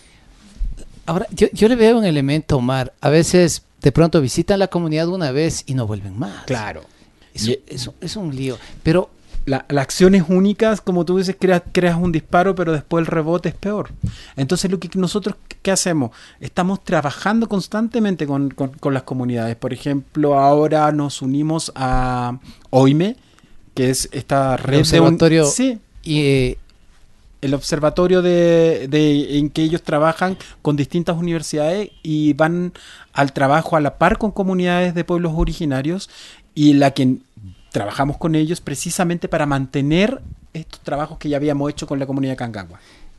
Ahora, yo, yo le veo un elemento, Omar. A veces, de pronto, visitan la comunidad una vez y no vuelven más. Claro. Eso, eso es un lío. Pero la, la acción es única, como tú dices, creas, creas un disparo, pero después el rebote es peor. Entonces, lo que nosotros, ¿qué hacemos? Estamos trabajando constantemente con, con, con las comunidades. Por ejemplo, ahora nos unimos a OIME, que es esta red el observatorio de un, sí, y, eh, el observatorio de, de en que ellos trabajan con distintas universidades y van al trabajo a la par con comunidades de pueblos originarios, y la que trabajamos con ellos precisamente para mantener estos trabajos que ya habíamos hecho con la comunidad Cangagua.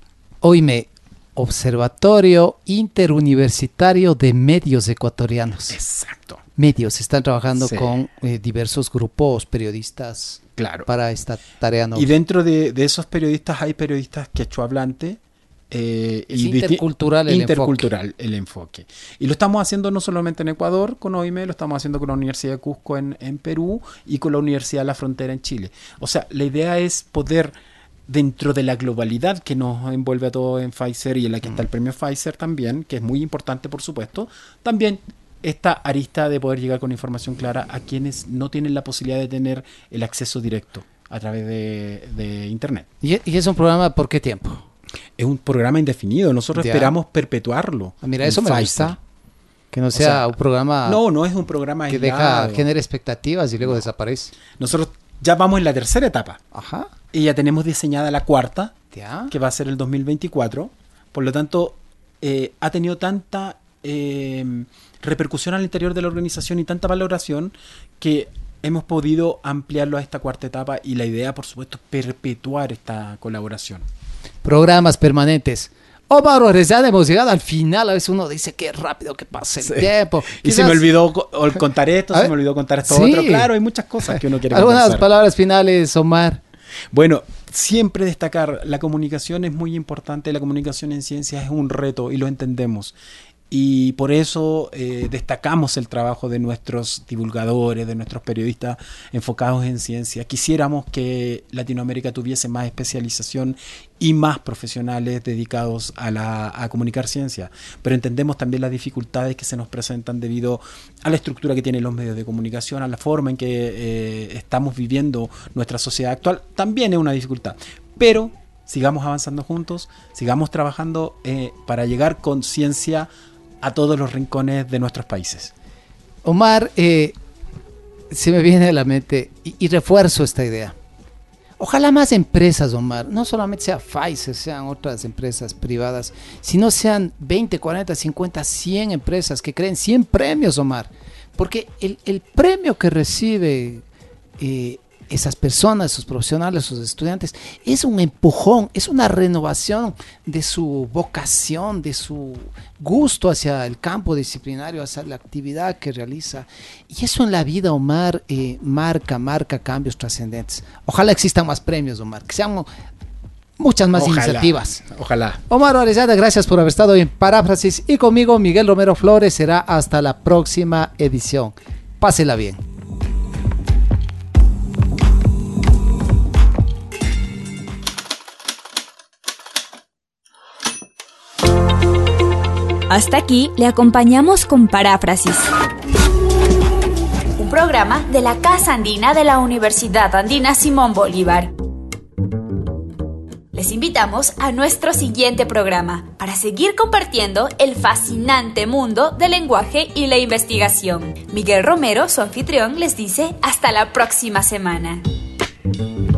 OIME, Observatorio Interuniversitario de Medios Ecuatorianos. Exacto. Medios, están trabajando Sí. con eh, diversos grupos periodistas, Claro. para esta tarea noble. Y dentro de, de esos periodistas hay periodistas quechuahablantes. Eh, Es y intercultural el intercultural el enfoque. Y lo estamos haciendo no solamente en Ecuador con OIME, lo estamos haciendo con la Universidad de Cusco en, en Perú y con la Universidad de la Frontera en Chile. O sea, la idea es poder, dentro de la globalidad que nos envuelve a todos en Pfizer y en la que está el premio Pfizer también, que es muy importante por supuesto, también esta arista de poder llegar con información clara a quienes no tienen la posibilidad de tener el acceso directo a través de, de internet. ¿Y, y es un programa por qué tiempo? Es un programa indefinido, nosotros Ya. esperamos perpetuarlo. Ah, mira, en eso me Pfizer. gusta. Que no O sea, sea, un programa No, no es un programa que aislado. deja, genera expectativas y luego desaparece. Nosotros ya vamos en la tercera etapa Ajá. y ya tenemos diseñada la cuarta, Ya. que va a ser el dos mil veinticuatro. Por lo tanto, eh, ha tenido tanta eh, repercusión al interior de la organización y tanta valoración que hemos podido ampliarlo a esta cuarta etapa, y la idea, por supuesto, es perpetuar esta colaboración. Programas permanentes. Omar Orellana, hemos llegado al final. A veces uno dice qué rápido que pasa el Sí. tiempo. Y Quizás se me olvidó co- o contar esto, A se ver, me olvidó contar esto sí. otro. Claro, hay muchas cosas que uno quiere algunas conversar. palabras finales, Omar. Bueno, siempre destacar, la comunicación es muy importante, la comunicación en ciencia es un reto y lo entendemos. Y por eso eh, destacamos el trabajo de nuestros divulgadores, de nuestros periodistas enfocados en ciencia. Quisiéramos que Latinoamérica tuviese más especialización y más profesionales dedicados a, la, a comunicar ciencia, pero entendemos también las dificultades que se nos presentan debido a la estructura que tienen los medios de comunicación, a la forma en que eh, estamos viviendo nuestra sociedad actual. También es una dificultad, pero sigamos avanzando juntos, sigamos trabajando eh, para llegar con ciencia a todos los rincones de nuestros países. Omar, eh, se me viene a la mente y, y refuerzo esta idea. Ojalá más empresas, Omar, no solamente sea Pfizer, sean otras empresas privadas, sino sean veinte, cuarenta, cincuenta, cien empresas que creen cien premios, Omar. Porque el, el premio que recibe eh, esas personas, esos profesionales, esos estudiantes, es un empujón, es una renovación de su vocación, de su gusto hacia el campo disciplinario, hacia la actividad que realiza. Y eso en la vida, Omar, eh, marca, marca cambios trascendentes. Ojalá existan más premios, Omar, que sean muchas más Ojalá, iniciativas. Ojalá. Omar Orellana, gracias por haber estado hoy en Paráfrasis, y conmigo Miguel Romero Flores. Será hasta la próxima edición. Pásela bien. Hasta aquí le acompañamos con Paráfrasis, Un programa de la Casa Andina de la Universidad Andina Simón Bolívar. Les invitamos a nuestro siguiente programa para seguir compartiendo el fascinante mundo del lenguaje y la investigación. Miguel Romero, su anfitrión, les dice hasta la próxima semana.